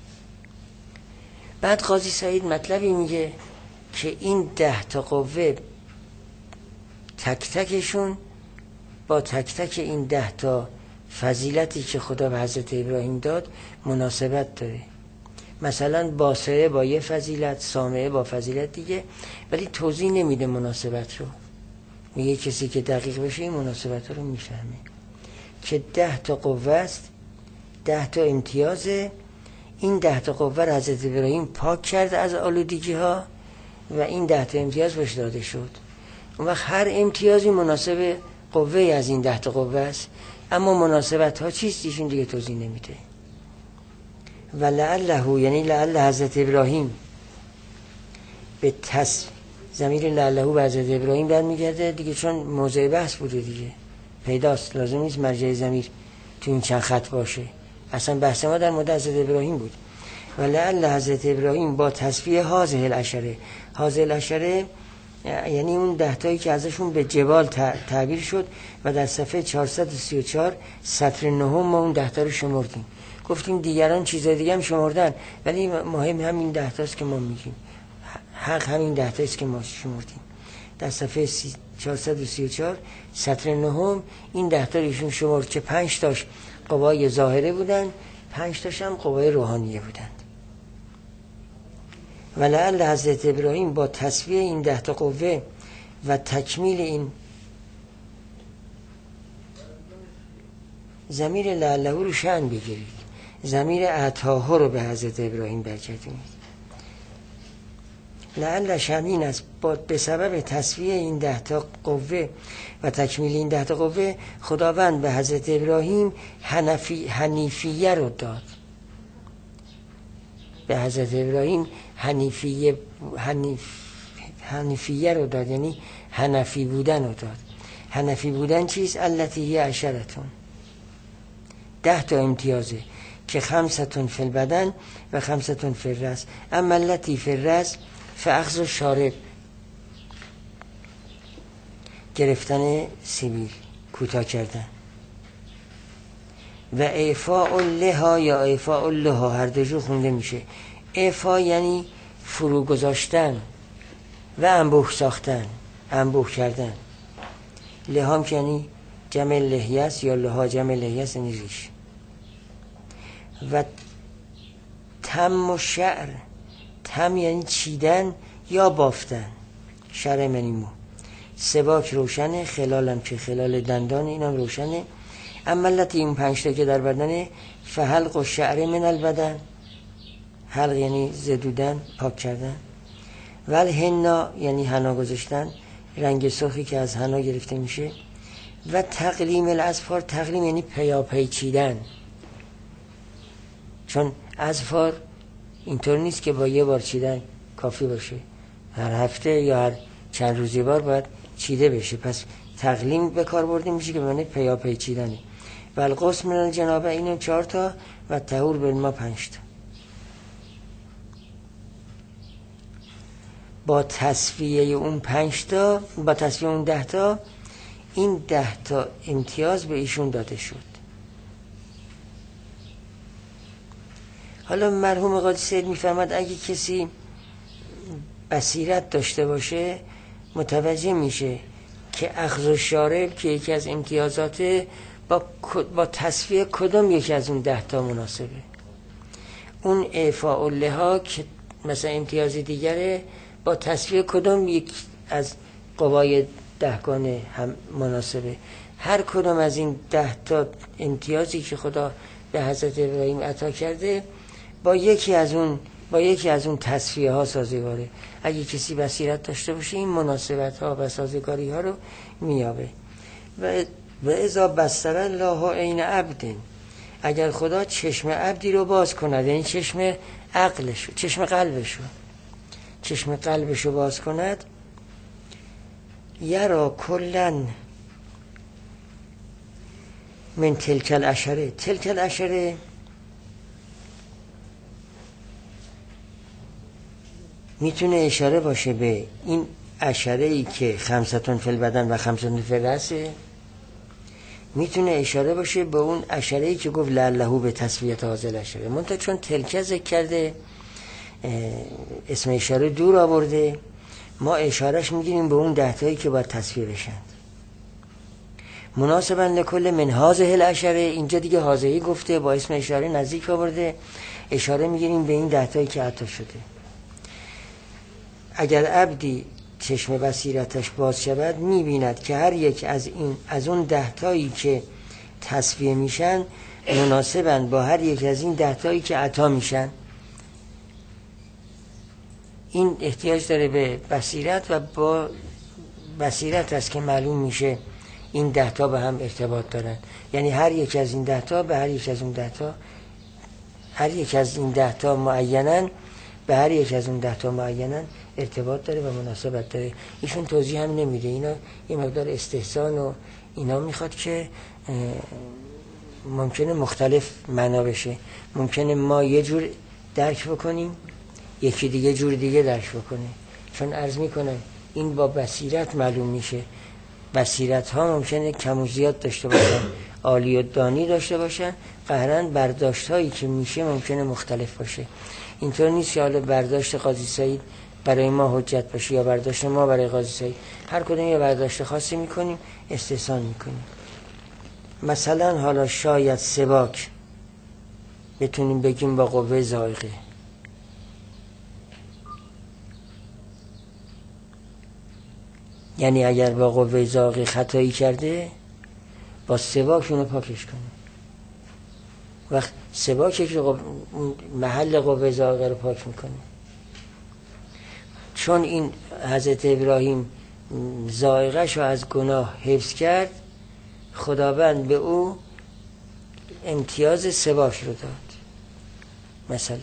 بعد قاضی سعید مطلبی میگه که این 10 قوه تک تکشون با تک تک این 10 فضیلتی که خدا به حضرت ابراهیم داد مناسبت داره. مثلا باصره با یه فضیلت، سامعه با فضیلت دیگه، ولی توضیح نمیده مناسبت رو. میگه کسی که دقیق بشه این مناسبت رو میفهمه که 10 قوه است، 10 امتیازه. این 10 قوه رو حضرت ابراهیم پاک کرد از آلودگی ها و این 10 امتیاز بهش داده شد. اون وقت هر امتیازی مناسب قوه از این 10 قوه است، اما مناسبت ها چیست ایشون دیگه توضیح نمیده. و لعله یعنی لعل حضرت ابراهیم به ضمیر لعله به حضرت ابراهیم برمیگرده دیگه، چون موضع بحث بوده دیگه، پیداست، لازم نیست مرجع ضمیر تو این چند خط باشه. اصلا بحث ما در مورد حضرت ابراهیم بود. و لعل حضرت ابراهیم با تصفیه هذه العشره، هذه العشره یعنی اون 10 تایی که ازشون به جبال تعبیر شد و در صفحه 434 سطر 9 ما اون 10 تا رو شمردیم. گفتیم دیگران چیزای دیگه هم شمردن ولی مهم همین 10 تاست که ما میگیم، حق همین 10 تاست که ما شمردیم. در صفحه 434 سطر 9 این 10 تا ایشون شمرد که 5 تاش قوای ظاهره بودن، 5 تاش هم قوای روحانیه بودند. و لعل حضرت ابراهیم با تسویه این 10 تا قوه و تکمیل این ضمیر لعله رو شأن بگیرید، ضمیر عطاها رو به حضرت ابراهیم برگردونید. لعل شأن این است به سبب تسویه این 10 تا قوه و تکمیل این 10 تا قوه خداوند به حضرت ابراهیم حنیفیه رو داد. به حضرت ابراهیم حنیفیه رو داد، یعنی حنفی بودن رو داد. حنفی بودن چیست؟ التی هی عشرتون، 10 تا امتیازه که 5 فی البدن و 5 فی الرأس. اما التی فی الرأس فاخذ الشارب، گرفتن سیبیل، کوتاه کردن، و اعفاء اللحا یا اعفاء اللحا، هر دو جور خونده میشه. اعفاء یعنی فرو گذاشتن و انبوه ساختن، انبوه کردن. لحام یعنی جمع لحیه است، یا لحا جمع لحیه است، یعنی ریش. و تم و شعر، تم یعنی چیدن یا بافتن، شعر یعنی مو. سواک روشنه، خلالم که خلال دندان اینم روشنه. اما التی این 5 تا که در بدنه فحلق و شعر من البدن، حلق یعنی زدودن، پاک کردن. ول حنا یعنی حنا گذاشتن، رنگ سرخی که از حنا گرفته میشه. و تقلیم الاظفار، تقلیم یعنی پیاپی چیدن، چون اظفار اینطور نیست که با یه بار چیدن کافی باشه، هر هفته یا هر چند روزی بار باید چیده بشه. پس تقلیم به کار برده میشه که معنی پیاپی چیدنه. و الغسل من الجنابه، اینم 4 تا، و طهور بالماء 5 تا. با تصفیه اون 5 تا، با تصفیه اون 10 تا، این 10 تا امتیاز به ایشون داده شد. حالا مرحوم قاضی سید میفرماد اگه کسی بصیرت داشته باشه متوجه میشه که اخذ الشارب که یکی از امتیازاته با تصفیه کدام یکی از اون 10 تا مناسبه. اون اعفاء اللحا که مثلا امتیاز دیگره، با تصفیه کدام یک از قوای 10 گانه هم مناسبه. هر کدام از این 10 تا امتیازی که خدا به حضرت ابراهیم عطا کرده با یکی از اون تصفیه ها سازگاره. اگه کسی بصیرت داشته باشه این مناسبت ها و سازگاری ها رو میابه. و اذا بصر الله عین عبد، اگر خدا چشم عبدی رو باز کند، یعنی چشم عقلش، چشم قلبش رو باز کند، یرا کلن من تلک العشره. تلک العشره میتونه اشاره باشه به این عشره ای که 5 فی البدن و 5 فی الرأس، میتونه اشاره باشه به اون عشره ای که گفت لعله به تسویه هذه عشره. منتها چون تلک ذکر کرده اسم اشاره دور آورده، ما اشارهش میگیریم به اون 10 تایی که باید تسویه بشن. مناسبا لکل من هذه العشره، اینجا دیگه هذهی گفته با اسم اشاره نزدیک آورده، اشاره میگیریم به این 10 تایی که عطا شده. اگر عبدی چشم بصیرتش باز شود میبیند که هر یک از اون 10 تایی که تسویه میشن مناسبن با هر یک از این 10 تایی که عطا میشن. این احتیاج داره به بصیرت و با بصیرت است که معلوم میشه این 10 تا به هم ارتباط دارن. یعنی هر یک از این 10 تا به هر یک از اون 10 تا، هر یک از این 10 تا معینن به هر یک از اون 10 تا معینن ارتباط داره و مناسبت داره. ایشون توضیح هم نمیده، اینا یه مقدار استحسان و اینا میخواد که ممکنه مختلف معنا بشه. ممکنه ما یه جور درک بکنیم، یکی دیگه جور دیگه درک بکنه. چون عرض میکنم این با بصیرت معلوم میشه. بصیرت ها ممکنه کم و زیاد داشته باشن، عالی و دانی داشته باشن، قهرن برداشت هایی که میشه ممکنه مختلف باشه. اینطور نیست که حالا برداشت قاضی سعید برای ما حجت باشه یا برداشت ما برای قاضی سعید. هر کدوم یه برداشت خاصی میکنیم، استحسان میکنیم. مثلا حالا شاید سواک بتونیم بگیم با قوه ذائقه، یعنی اگر با قوه زاغی خطایی کرده با سواک اونو پاکش کنه. وقت سواک که محل قوه زاغی رو پاک میکنه. چون این حضرت ابراهیم ذائقه‌شو از گناه حفظ کرد، خداوند به او امتیاز سواک رو داد. مثلا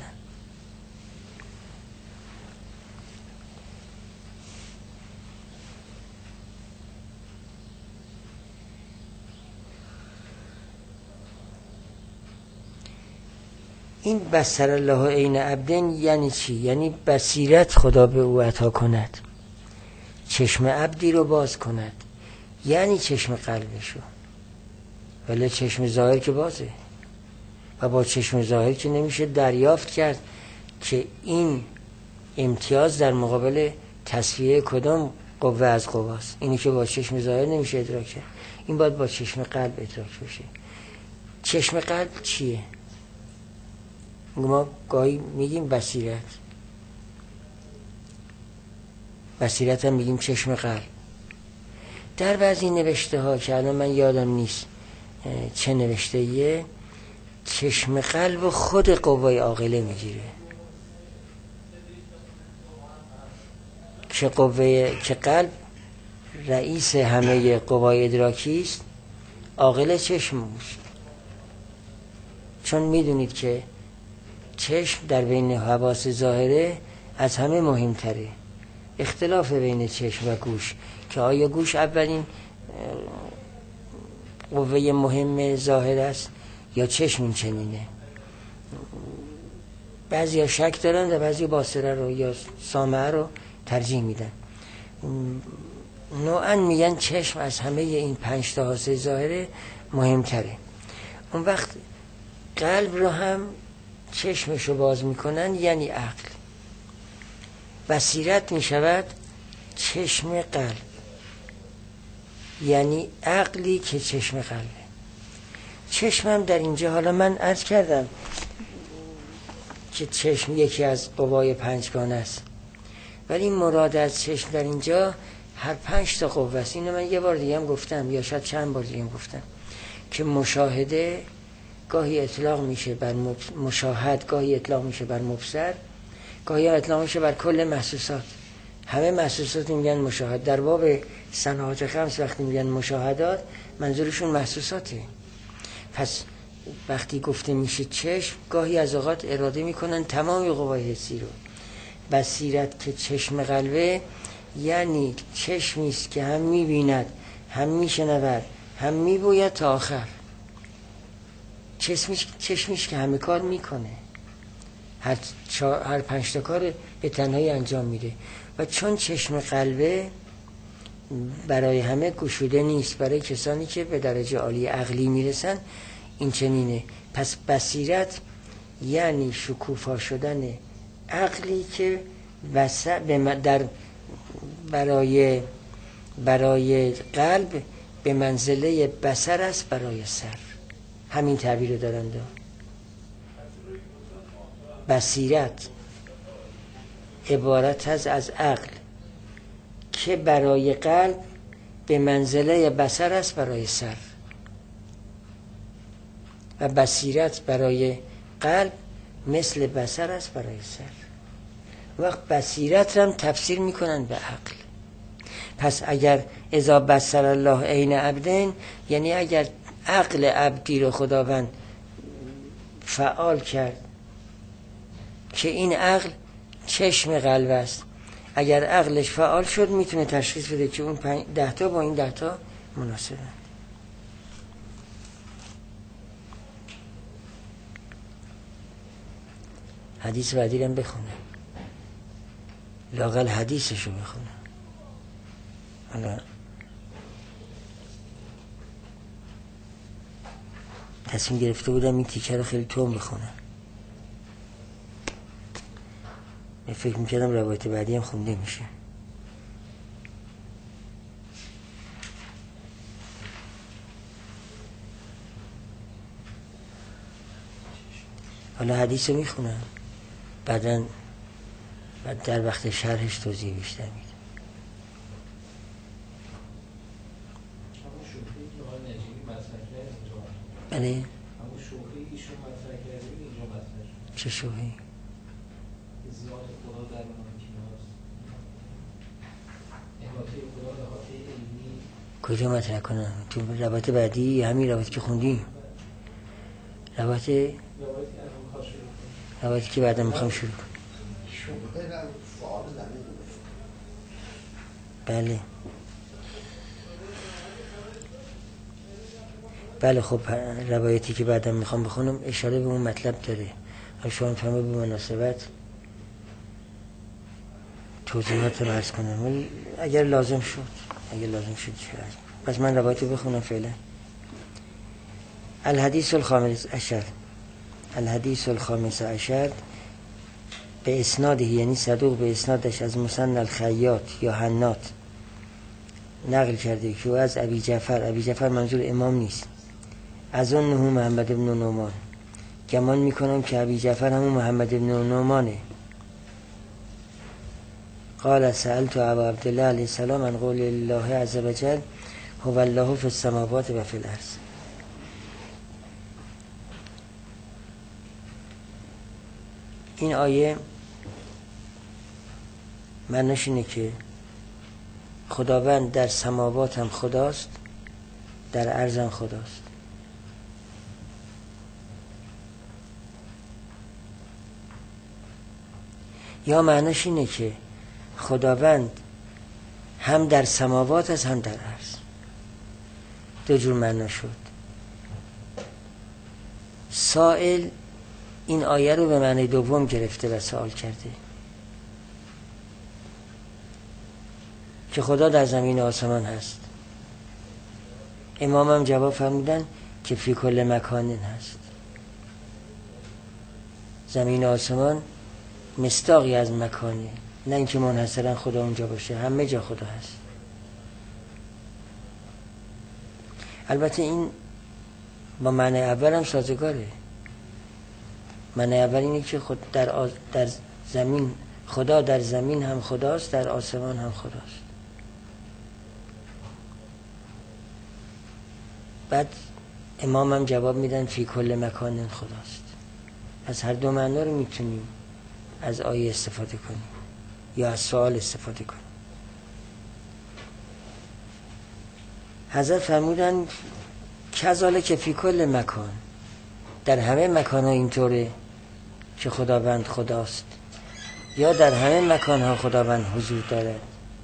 این بصر الله عین عبدن یعنی چی؟ یعنی بصیرت خدا به او عطا کند، چشم عبدی رو باز کند، یعنی چشم قلبشو. ولی چشم ظاهر که بازه و با چشم ظاهر که نمیشه دریافت کرد که این امتیاز در مقابل تصفیه کدام قوه از قوه است. اینی که با چشم ظاهر نمیشه ادراک کرد، این باید با چشم قلب ادراک بشه. چشم قلب چیه؟ ما گاهی میگیم بصیرت، بصیرت هم میگیم چشم قلب. در بعضی نوشته ها که الان من یادم نیست چه نوشته ایه، چشم قلب خود قوه عاقله میگیره که قلب رئیس همه قوای ادراکی است، عاقله چشم است. چون میدونید که چشم در بین حواس ظاهره از همه مهمتره. اختلاف بین چشم و گوش که آیا گوش اولین قوه مهم ظاهر است یا چشم این چنینه. بعضی ها شک دارن و بعضی باصره رو یا سامعه رو ترجیح میدن. نوعا میگن چشم از همه این 5 تا حاسه ظاهره مهمتره. اون وقت قلب رو هم چشمشو باز میکنن، یعنی عقل. بصیرت میشود چشم قلب، یعنی عقلی که چشم قلبه. چشمم در اینجا، حالا من عرض کردم که چشم یکی از قوای 5گانه است، ولی مراد از چشم در اینجا هر 5 تا قوه است. اینو من یه بار دیگه هم گفتم یا شاید چند بار دیگه هم گفتم که مشاهده گاهی اطلاق میشه بر مشاهد، گاهی اطلاق میشه بر مبصر، گاهی اطلاق میشه بر کل محسوسات. همه محسوسات میگن مشاهد. در باب صناعات 5 وقتی میگن مشاهدات منظورشون محسوساته. پس وقتی گفته میشه چشم، گاهی از اوقات اراده میکنن تمام قوای حسی رو. بصیرت که چشم قلبه یعنی چشمی است که هم میبیند، هم میشنود، هم میبوید تا آخر. چشمیش که همه کار میکنه، هر 5 تا کار به تنهایی انجام میده. و چون چشم قلبه برای همه گشوده نیست، برای کسانی که به درجه عالی عقلی میرسن این چنینه. پس بصیرت یعنی شکوفا شدن عقلی که برای قلب به منزله بصر است برای سر. همین تعبیر رو دارند. بصیرت عبارت از عقل که برای قلب به منزله بصر است برای سر، و بصیرت برای قلب مثل بصر است برای سر. وقت بصیرت رو هم تفسیر میکنن به عقل. پس اگر اذا بصر الله عین عبدن، یعنی اگر عقل عبدی رو خداوند فعال کرد که این عقل چشم قلب است، اگر عقلش فعال شد میتونه تشخیص بده که اون 10 تا با این 10 تا مناسبه. حدیث بعدی هم بخونه، لااقل حدیثشو بخونه. حالا تصمیم گرفته بودم این تیکه رو خیلی تون بخونم. فکر میکردم روایت بعدی هم خونده میشه. حالا حدیث رو میخونم، بعد در وقت شرحش توضیح بیشتر میدم. بله. اما شبهه ایشون مطرح کرده اینجا مطرح شد. چه شبهه؟ ذات خدا در ممکناست، احاطه خدا به احاطه علمی. کجا مطرح کنم؟ تو روایت بعدی همین روایت که خوندیم، روایتی که بعدا میخوام شروع کنم. بله بله. خب روایتی که بعدا میخوام بخونم اشاره به اون مطلب داره. شما فهمه به مناسبت توضیحات رو عرض کنم، ولی اگر لازم شد پس من روایتی بخونم فعلا. الحدیث الخامس عشر به اسناده، یعنی صدوق به اسنادش، از مسن الخیاط یا حنات نقل کرده که او از ابی جعفر منظور امام نیست، از اون نهو محمد بن نعمان، گمان میکنم که ابی جعفر همون محمد بن نعمانه. قال سألت ابا عبدالله علیه السلام عن قول الله عز وجل هو الله فی السماوات و فی الارض. این آیه معنیش اینه که خداوند در سماوات هم خداست، در ارض هم خداست. یا معنیش اینه که خداوند هم در سماوات است هم در ارض. دو جور معنا شد. سائل این آیه رو به معنی دوم گرفته و سوال کرده که خدا در زمین آسمان هست. امام هم جواب فرمودن که فی کل مکان هست. زمین آسمان مصداقی از مکانه، نه اینکه منحصرا خدا اونجا باشه، همه جا خدا هست. البته این با معنی اول هم سازگاره. معنی اول اینه که خود در زمین خدا، در زمین هم خداست، در آسمان هم خداست. بعد امام هم جواب میدن فی کل مکان خداست. از هر دو معنا رو میتونیم از آیه استفاده کنیم یا از سوال استفاده کنیم. حضرت فرمودن کذالک فی کل مکان، در همه مکان ها اینطوره که خداوند خداست، یا در همه مکان ها خداوند حضور داره.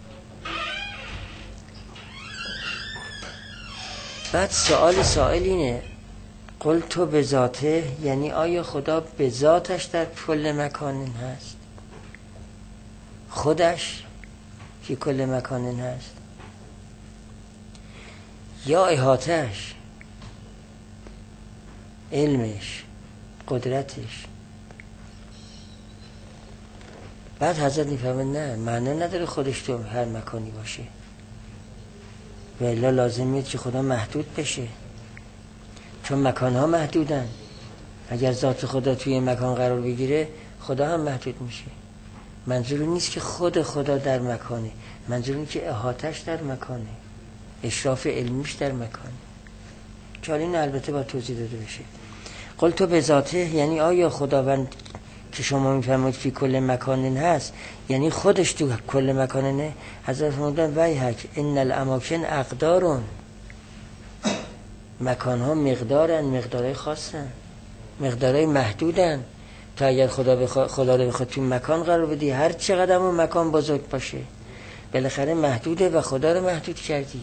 بعد سوال اینه قلت به ذاته، یعنی آیا خدا به ذاتش در کل مکان هست؟ خودش فی کل مکان هست؟ یا احاطه‌اش، علمش، قدرتش؟ بعد حضرت میفهمن نه، معنی نداره خودش تو هر مکانی باشه، و الا لازمیه که خدا محدود بشه، چون مکانها محدودن. اگر ذات خدا توی مکان قرار بگیره خدا هم محدود میشه. منظور نیست که خود خدا در مکانه، منظور اینه که احاطه‌اش در مکانه، اشراف علمیش در مکانه. چون این البته با توضیح داده بشه. قلت به ذاته، یعنی آیا خداوند که شما میفرمایید فی کل مکان هست، یعنی خودش تو کل مکانه؟ حضرت فرمودن ویحک ان الاماکن اقدارون، مکان ها مقدارن، مقدارهای خاصن، مقدارهای محدودن. تا اگر خدا رو بخواد تو مکان قرار بدی، هر چقدر اون مکان بزرگ باشه بالاخره محدوده و خدا رو محدود کردی.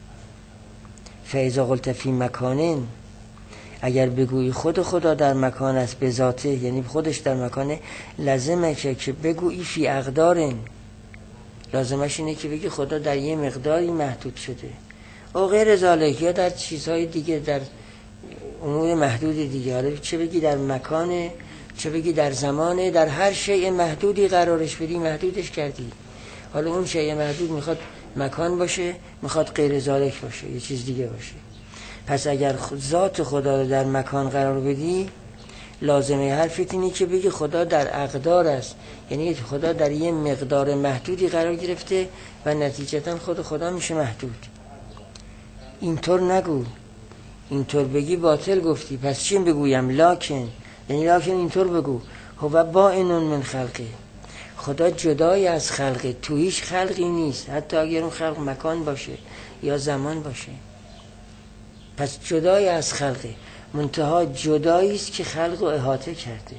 فاذا قلت فی مکانن، اگر بگویی خود خدا در مکان است به ذاته، یعنی خودش در مکانه، لازمه که بگویی فی اقدارن، لازمش اینه که بگی خدا در یه مقداری محدود شده، او غیر ذالک، یا در چیزهای دیگه، در امور محدود دیگه. حالا چه بگی در مکانه، چه بگی در زمانه، در هر شیء محدودی قرارش بدی محدودش کردی. حالا اون شیء محدود میخواد مکان باشه، میخواد غیر ذالک باشه، یه چیز دیگه باشه. پس اگر ذات خدا رو در مکان قرار بدی، لازمه حرفت اینه که بگی خدا در اقدار است، یعنی خدا در یه مقدار محدودی قرار گرفته و نتیجتا خدا میشه محدود. اینطور نگو، اینطور بگی باطل گفتی. پس چی بگویم؟ لاکن، یعنی لاکن اینطور بگو هو باینون من خلقه، خدا جدای از خلقه، تو هیچ خلقی نیست، حتی اگر اون خلق مکان باشه یا زمان باشه. پس جدای از خلقه، منتها جدایی است که خلق رو احاطه کرده،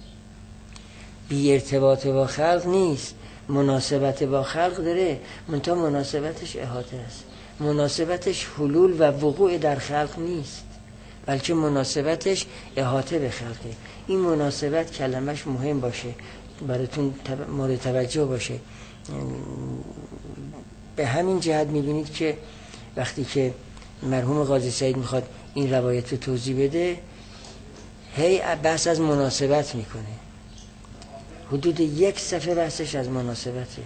بی ارتباط با خلق نیست، مناسبت با خلق داره، منتها مناسبتش احاطه است، مناسبتش حلول و وقوع در خلق نیست، بلکه مناسبتش احاطه به خلقه. این مناسبت کلمش مهم باشه، براتون مورد توجه باشه. به همین جهت میبینید که وقتی که مرحوم قاضی سعید میخواد این روایت رو توضیح بده، هی بحث از مناسبت میکنه، حدود 1 صفحه بحثش از مناسبته.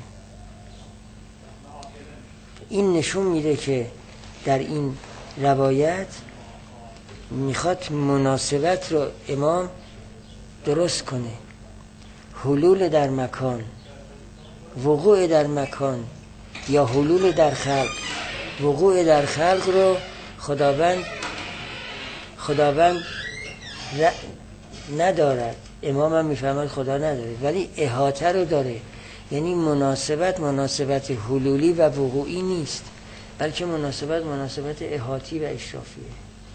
این نشون میده که در این روایت میخواد مناسبت رو امام درست کنه. حلول در مکان، وقوع در مکان یا حلول در خلق، وقوع در خلق رو خداوند ندارد. امام هم میفهمد خدا نداره، ولی احاطه رو داره. یعنی مناسبت حلولی و وقوعی نیست، بلکه مناسبت احاطی و اشرافیه.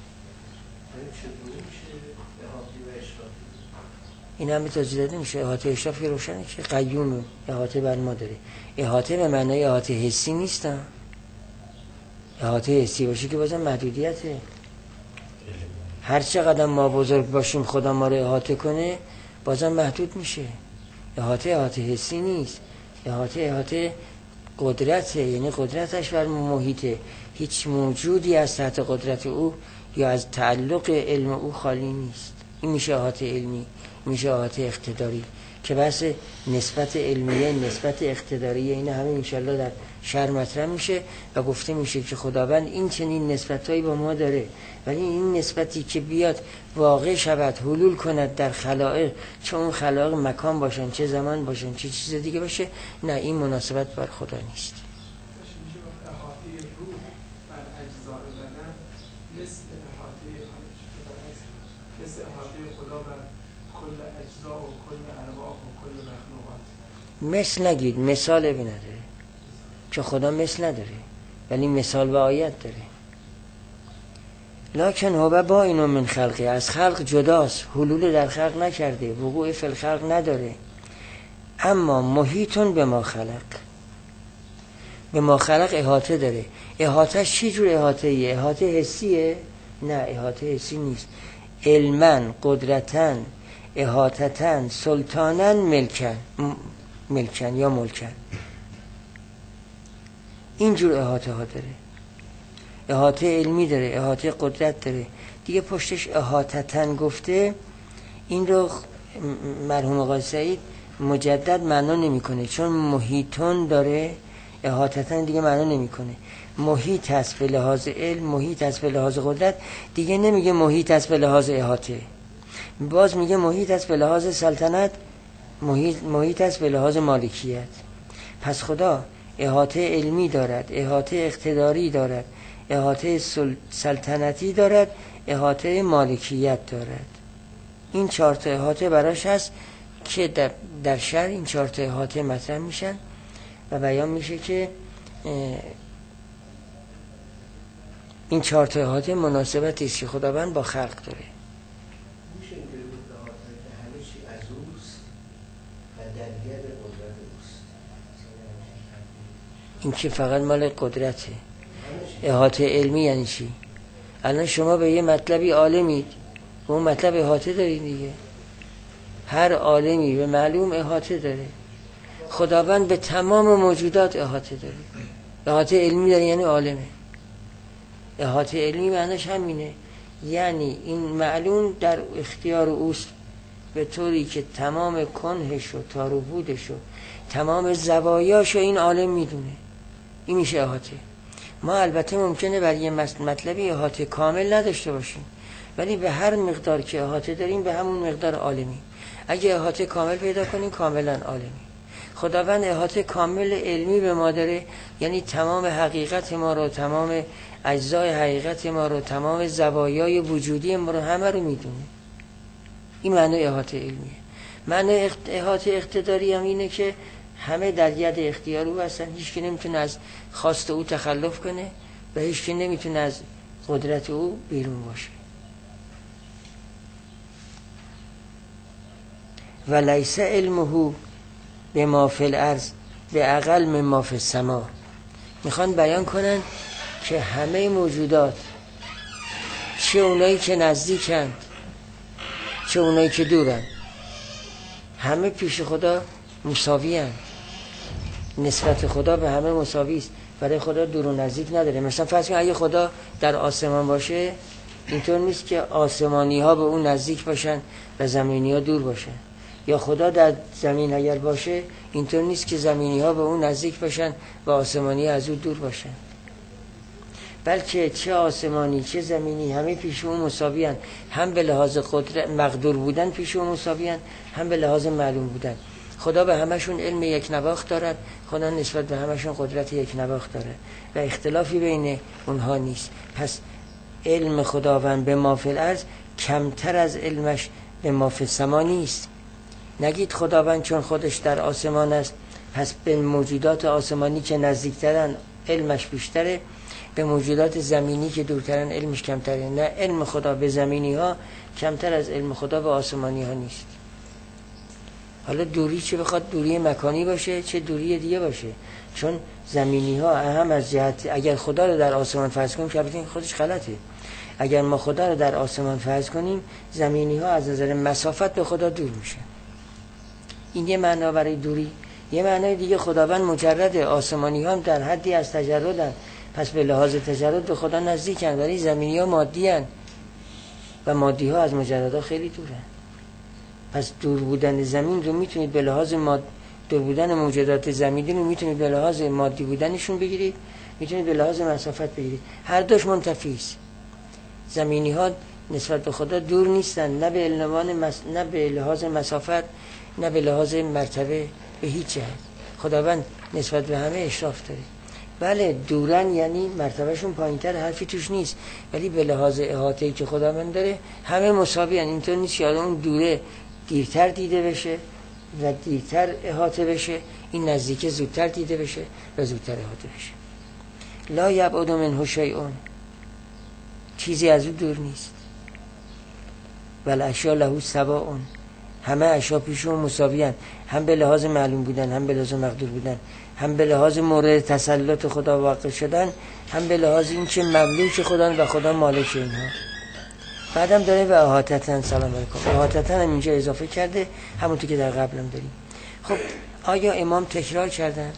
این هم توضیح داده میشه. احاطه اشرافی روشنه که قیوم احاطه بر ما داره. احاطه به معنای احاطه حسی نیست. احاطه حسی باشه که بازم محدودیته. هر چقدر ما بزرگ باشیم خدا ما رو احاطه کنه بازم محدود میشه. احاطه حسی نیست، احاطه قدرته، یعنی قدرتش بر محیطه. هیچ موجودی از تحت قدرت او یا از تعلق علم او خالی نیست. این میشه احاطه علمی، میشه احاطه اقتداری که بحث نسبت علمیه، نسبت اقتداریه، این همه انشالله در شرح مطرح میشه و گفته میشه که خداوند این چنین نسبتایی با ما داره، ولی این نسبتی که بیاد واقع شود، حلول کند در خلائق، چه اون خلائق مکان باشن، چه زمان باشن، چه چیز دیگه باشه، نه، این مناسبت بر خدا نیست. مثل نگید، مثال نداره، چون خدا مثل نداره، ولی مثال و آیت داره. لکن هو باین من خلقه، از خلق جداست، حلول در خلق نکرده، وقوع فی الخلق نداره، اما محیطون به ما خلق، به ما خلق احاطه داره. احاطهش چی جور احاطه ایه؟ احاطه حسیه؟ نه، احاطه حسی نیست. علمن، قدرتن، احاطتن، سلطانن، ملکن یا ملکن، اینجور احاطه ها داره. احاطه علمی داره، احاطه قدرت داره. دیگه پشتش احاطتن گفته، این رو مرحوم قاضی سعید مجدد معنا نمیکنه، چون محیطون داره، احاطتن دیگه معنا نمیکنه. محیط هست به لحاظ علم، محیط هست به لحاظ قدرت، دیگه نمیگه محیط هست به لحاظ احاطه، باز میگه محیط هست به لحاظ سلطنت، محیط هست به لحاظ مالکیت. پس خدا احاطه علمی دارد، احاطه اقتداری دارد، احاطه سلطنتی دارد، احاطه مالکیت دارد. این 4 تا احاطه براش هست که در شرح این 4 تا احاطه مطرح میشن و بیان میشه که این 4 تا احاطه مناسبتی است که خداوند با خلق داره. این که فقط مال قدرته. احاطه علمی یعنی چی؟ الان شما به یه مطلبی عالمید و اون مطلب احاطه دارید دیگه. هر عالمی به معلوم احاطه داره. خداوند به تمام موجودات احاطه داره. احاطه علمی داره یعنی عالمه. احاطه علمی معنیش همینه، یعنی این معلوم در اختیار اوست به طوری که تمام کنهش و تار و پودش و تمام زوایاش و این عالم میدونه. این میشه احاطه. ما البته ممکنه برای یه مطلبی احاطه کامل نداشته باشیم، ولی به هر مقدار که احاطه داریم به همون مقدار عالمی. اگه احاطه کامل پیدا کنیم کاملا عالمی. خداوند احاطه کامل علمی به ما داره، یعنی تمام حقیقت ما رو، تمام اجزای حقیقت ما رو، تمام زوایای وجودی ما رو، همه رو میدونه. این معنی احاطه علمیه. معنی احاطه اقتداری هم اینه که همه در ید اختیار او هستن، هیچ کی نمیتونه از خواست او تخلف کنه و هیچ کی نمیتونه از قدرت او بیرون باشه. و لیس علمه به ما فی الارض به اقل من ما فی السما. میخوان بیان کنن که همه موجودات، چه اونایی که نزدیکن چه اونایی که دورن، همه پیش خدا مساوی هن. نسبت خدا به همه مساوی است. برای خدا دور و نزدیک نداره. مثلا فرض کن اگه خدا در آسمان باشه، اینطور نیست که آسمانی ها به اون نزدیک باشن و زمینی ها دور باشن. یا خدا در زمین اگر باشه، اینطور نیست که زمینی ها به اون نزدیک باشن و آسمانی از اون دور باشن. بلکه چه آسمانی چه زمینی همه پیش اون مساوی هن. هم به لحاظ قدرت مقدور بودن پیش اون مساوی هن، هم به لحاظ معلوم بودن. خدا به همشون علم یک نواخت دارد، خدا نسبت به همشون قدرت یک نواخت داره و اختلافی بین اونها نیست. پس علم خداوند به ما فی الارض کمتر از علمش به ما فی السما نیست. نگید خداوند چون خودش در آسمان است پس به موجودات آسمانی که نزدیکترن علمش بیشتره، به موجودات زمینی که دورترن علمش کمتره. نه، علم خدا به زمینی ها کمتر از علم خدا به آسمانی ها نیست. حالا دوری چه بخواد دوری مکانی باشه چه دوری دیگه باشه، چون زمینی ها اهم از جهت اگر خدا رو در آسمان فرض کنیم که البته خودش غلطه. اگر ما خدا رو در آسمان فرض کنیم، زمینی ها از نظر مسافت به خدا دور میشه. این یه معنا برای دوری. یه معنای دیگه خداوند مجرد، آسمانی ها هم در حدی از تجردن، پس به لحاظ تجرد به خدا نزدیکن، ولی زمینی ها مادی هن و مادی ها از مجرد ها خیلی دورن. پس دور بودن زمین رو میتونید به لحاظ دور بودن موجودات زمینی رو میتونید به لحاظ مادی بودنشون بگیرید، میتونید به لحاظ مسافت بگیرید. هر دوش منتفی است. زمینی ها نسبت به خدا دور نیستن، نه نه به لحاظ مسافت، نه به لحاظ مرتبه، به هیچ جهت. خداوند نسبت به همه اشراف داره. بله دورن یعنی مرتبهشون پایین‌تر، حرفی توش نیست، ولی به لحاظ احاطه‌ای که خداوند داره همه مساوی هستند. اینطور نیست که اون دوره دیرتر دیده بشه و دیرتر احاطه بشه، این نزدیکه زودتر دیده بشه و زودتر احاطه بشه. لا یبعد منه شیء، چیزی از او دور نیست. والاشیاء له سواء، همه اشیاء پیش اون مساوی هستند، هم به لحاظ معلوم بودن، هم به لحاظ مقدور بودن، هم به لحاظ مورد تسلط خدا واقع شدن، هم به لحاظ این که مملوک خدا و خدا مالک اینها. بعدم داره و احاطتن، سلام علیکم، احاطتن هم اینجا اضافه کرده، همونطور که در قبلم داریم. خب آیا امام تکرار کردن؟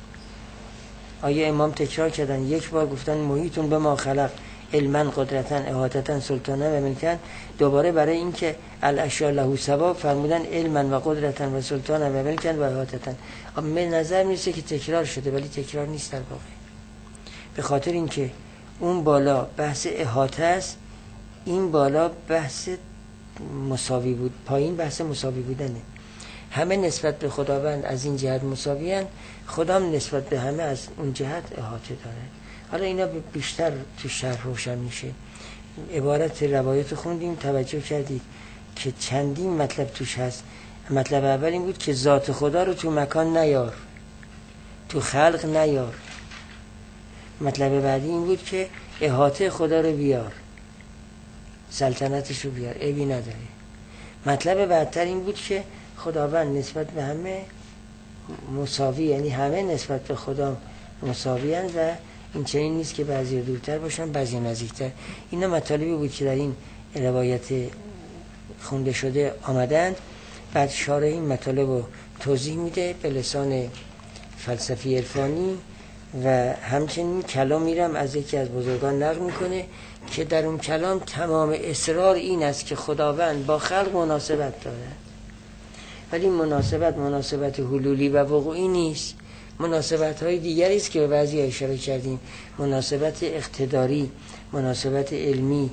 یک بار گفتن محیطون به ما خلق علما قدرتن احاطتن سلطانه و ملکن، دوباره برای این که الاشیاء له سوا فرمودن علما و قدرتن و سلطانه و ملکن و احاطتن. به نظر میرسه که تکرار شده، ولی تکرار نیست در واقع. به خاطر اینکه اون بالا بحث احاطه است، این بالا بحث مساوی بود، پایین بحث مساوی بودنه. همه نسبت به خداوند از این جهت مساوی هستند، خدام نسبت به همه از اون جهت احاطه داره. حالا اینا بیشتر تو شرح روشن میشه. عبارت روایت خوندیم، توجه کردید که چندین مطلب توش هست. مطلب اول این بود که ذات خدا رو تو مکان نیار، تو خلق نیار. مطلب بعدی این بود که احاطه خدا رو بیار، سلطنتش رو بیار، عیبی نداره. مطلب بعدتر این بود که خداوند نسبت به همه مساوی، یعنی همه نسبت به خدا مساوی هستند و این چنین نیست که بعضی دورتر باشن بعضی نزدیکتر. اینا مطالبی بود که در این روایت خونده شده آمدند. بعد شارح این مطالب رو توضیح میده به لسان فلسفی عرفانی و همچنین کلام میرم از یکی از بزرگان نقل میکنه که در اون کلام تمام اصرار این است که خداوند با خلق مناسبت داره، ولی مناسبت حلولی و وقوعی نیست، مناسبت های دیگری است که به بعضی اشاره کردیم، مناسبت اقتداری، مناسبت علمی،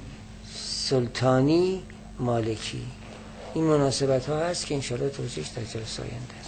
سلطانی، مالکی. این مناسبت ها هست که انشاءالله توضیحش در جلسه آینده.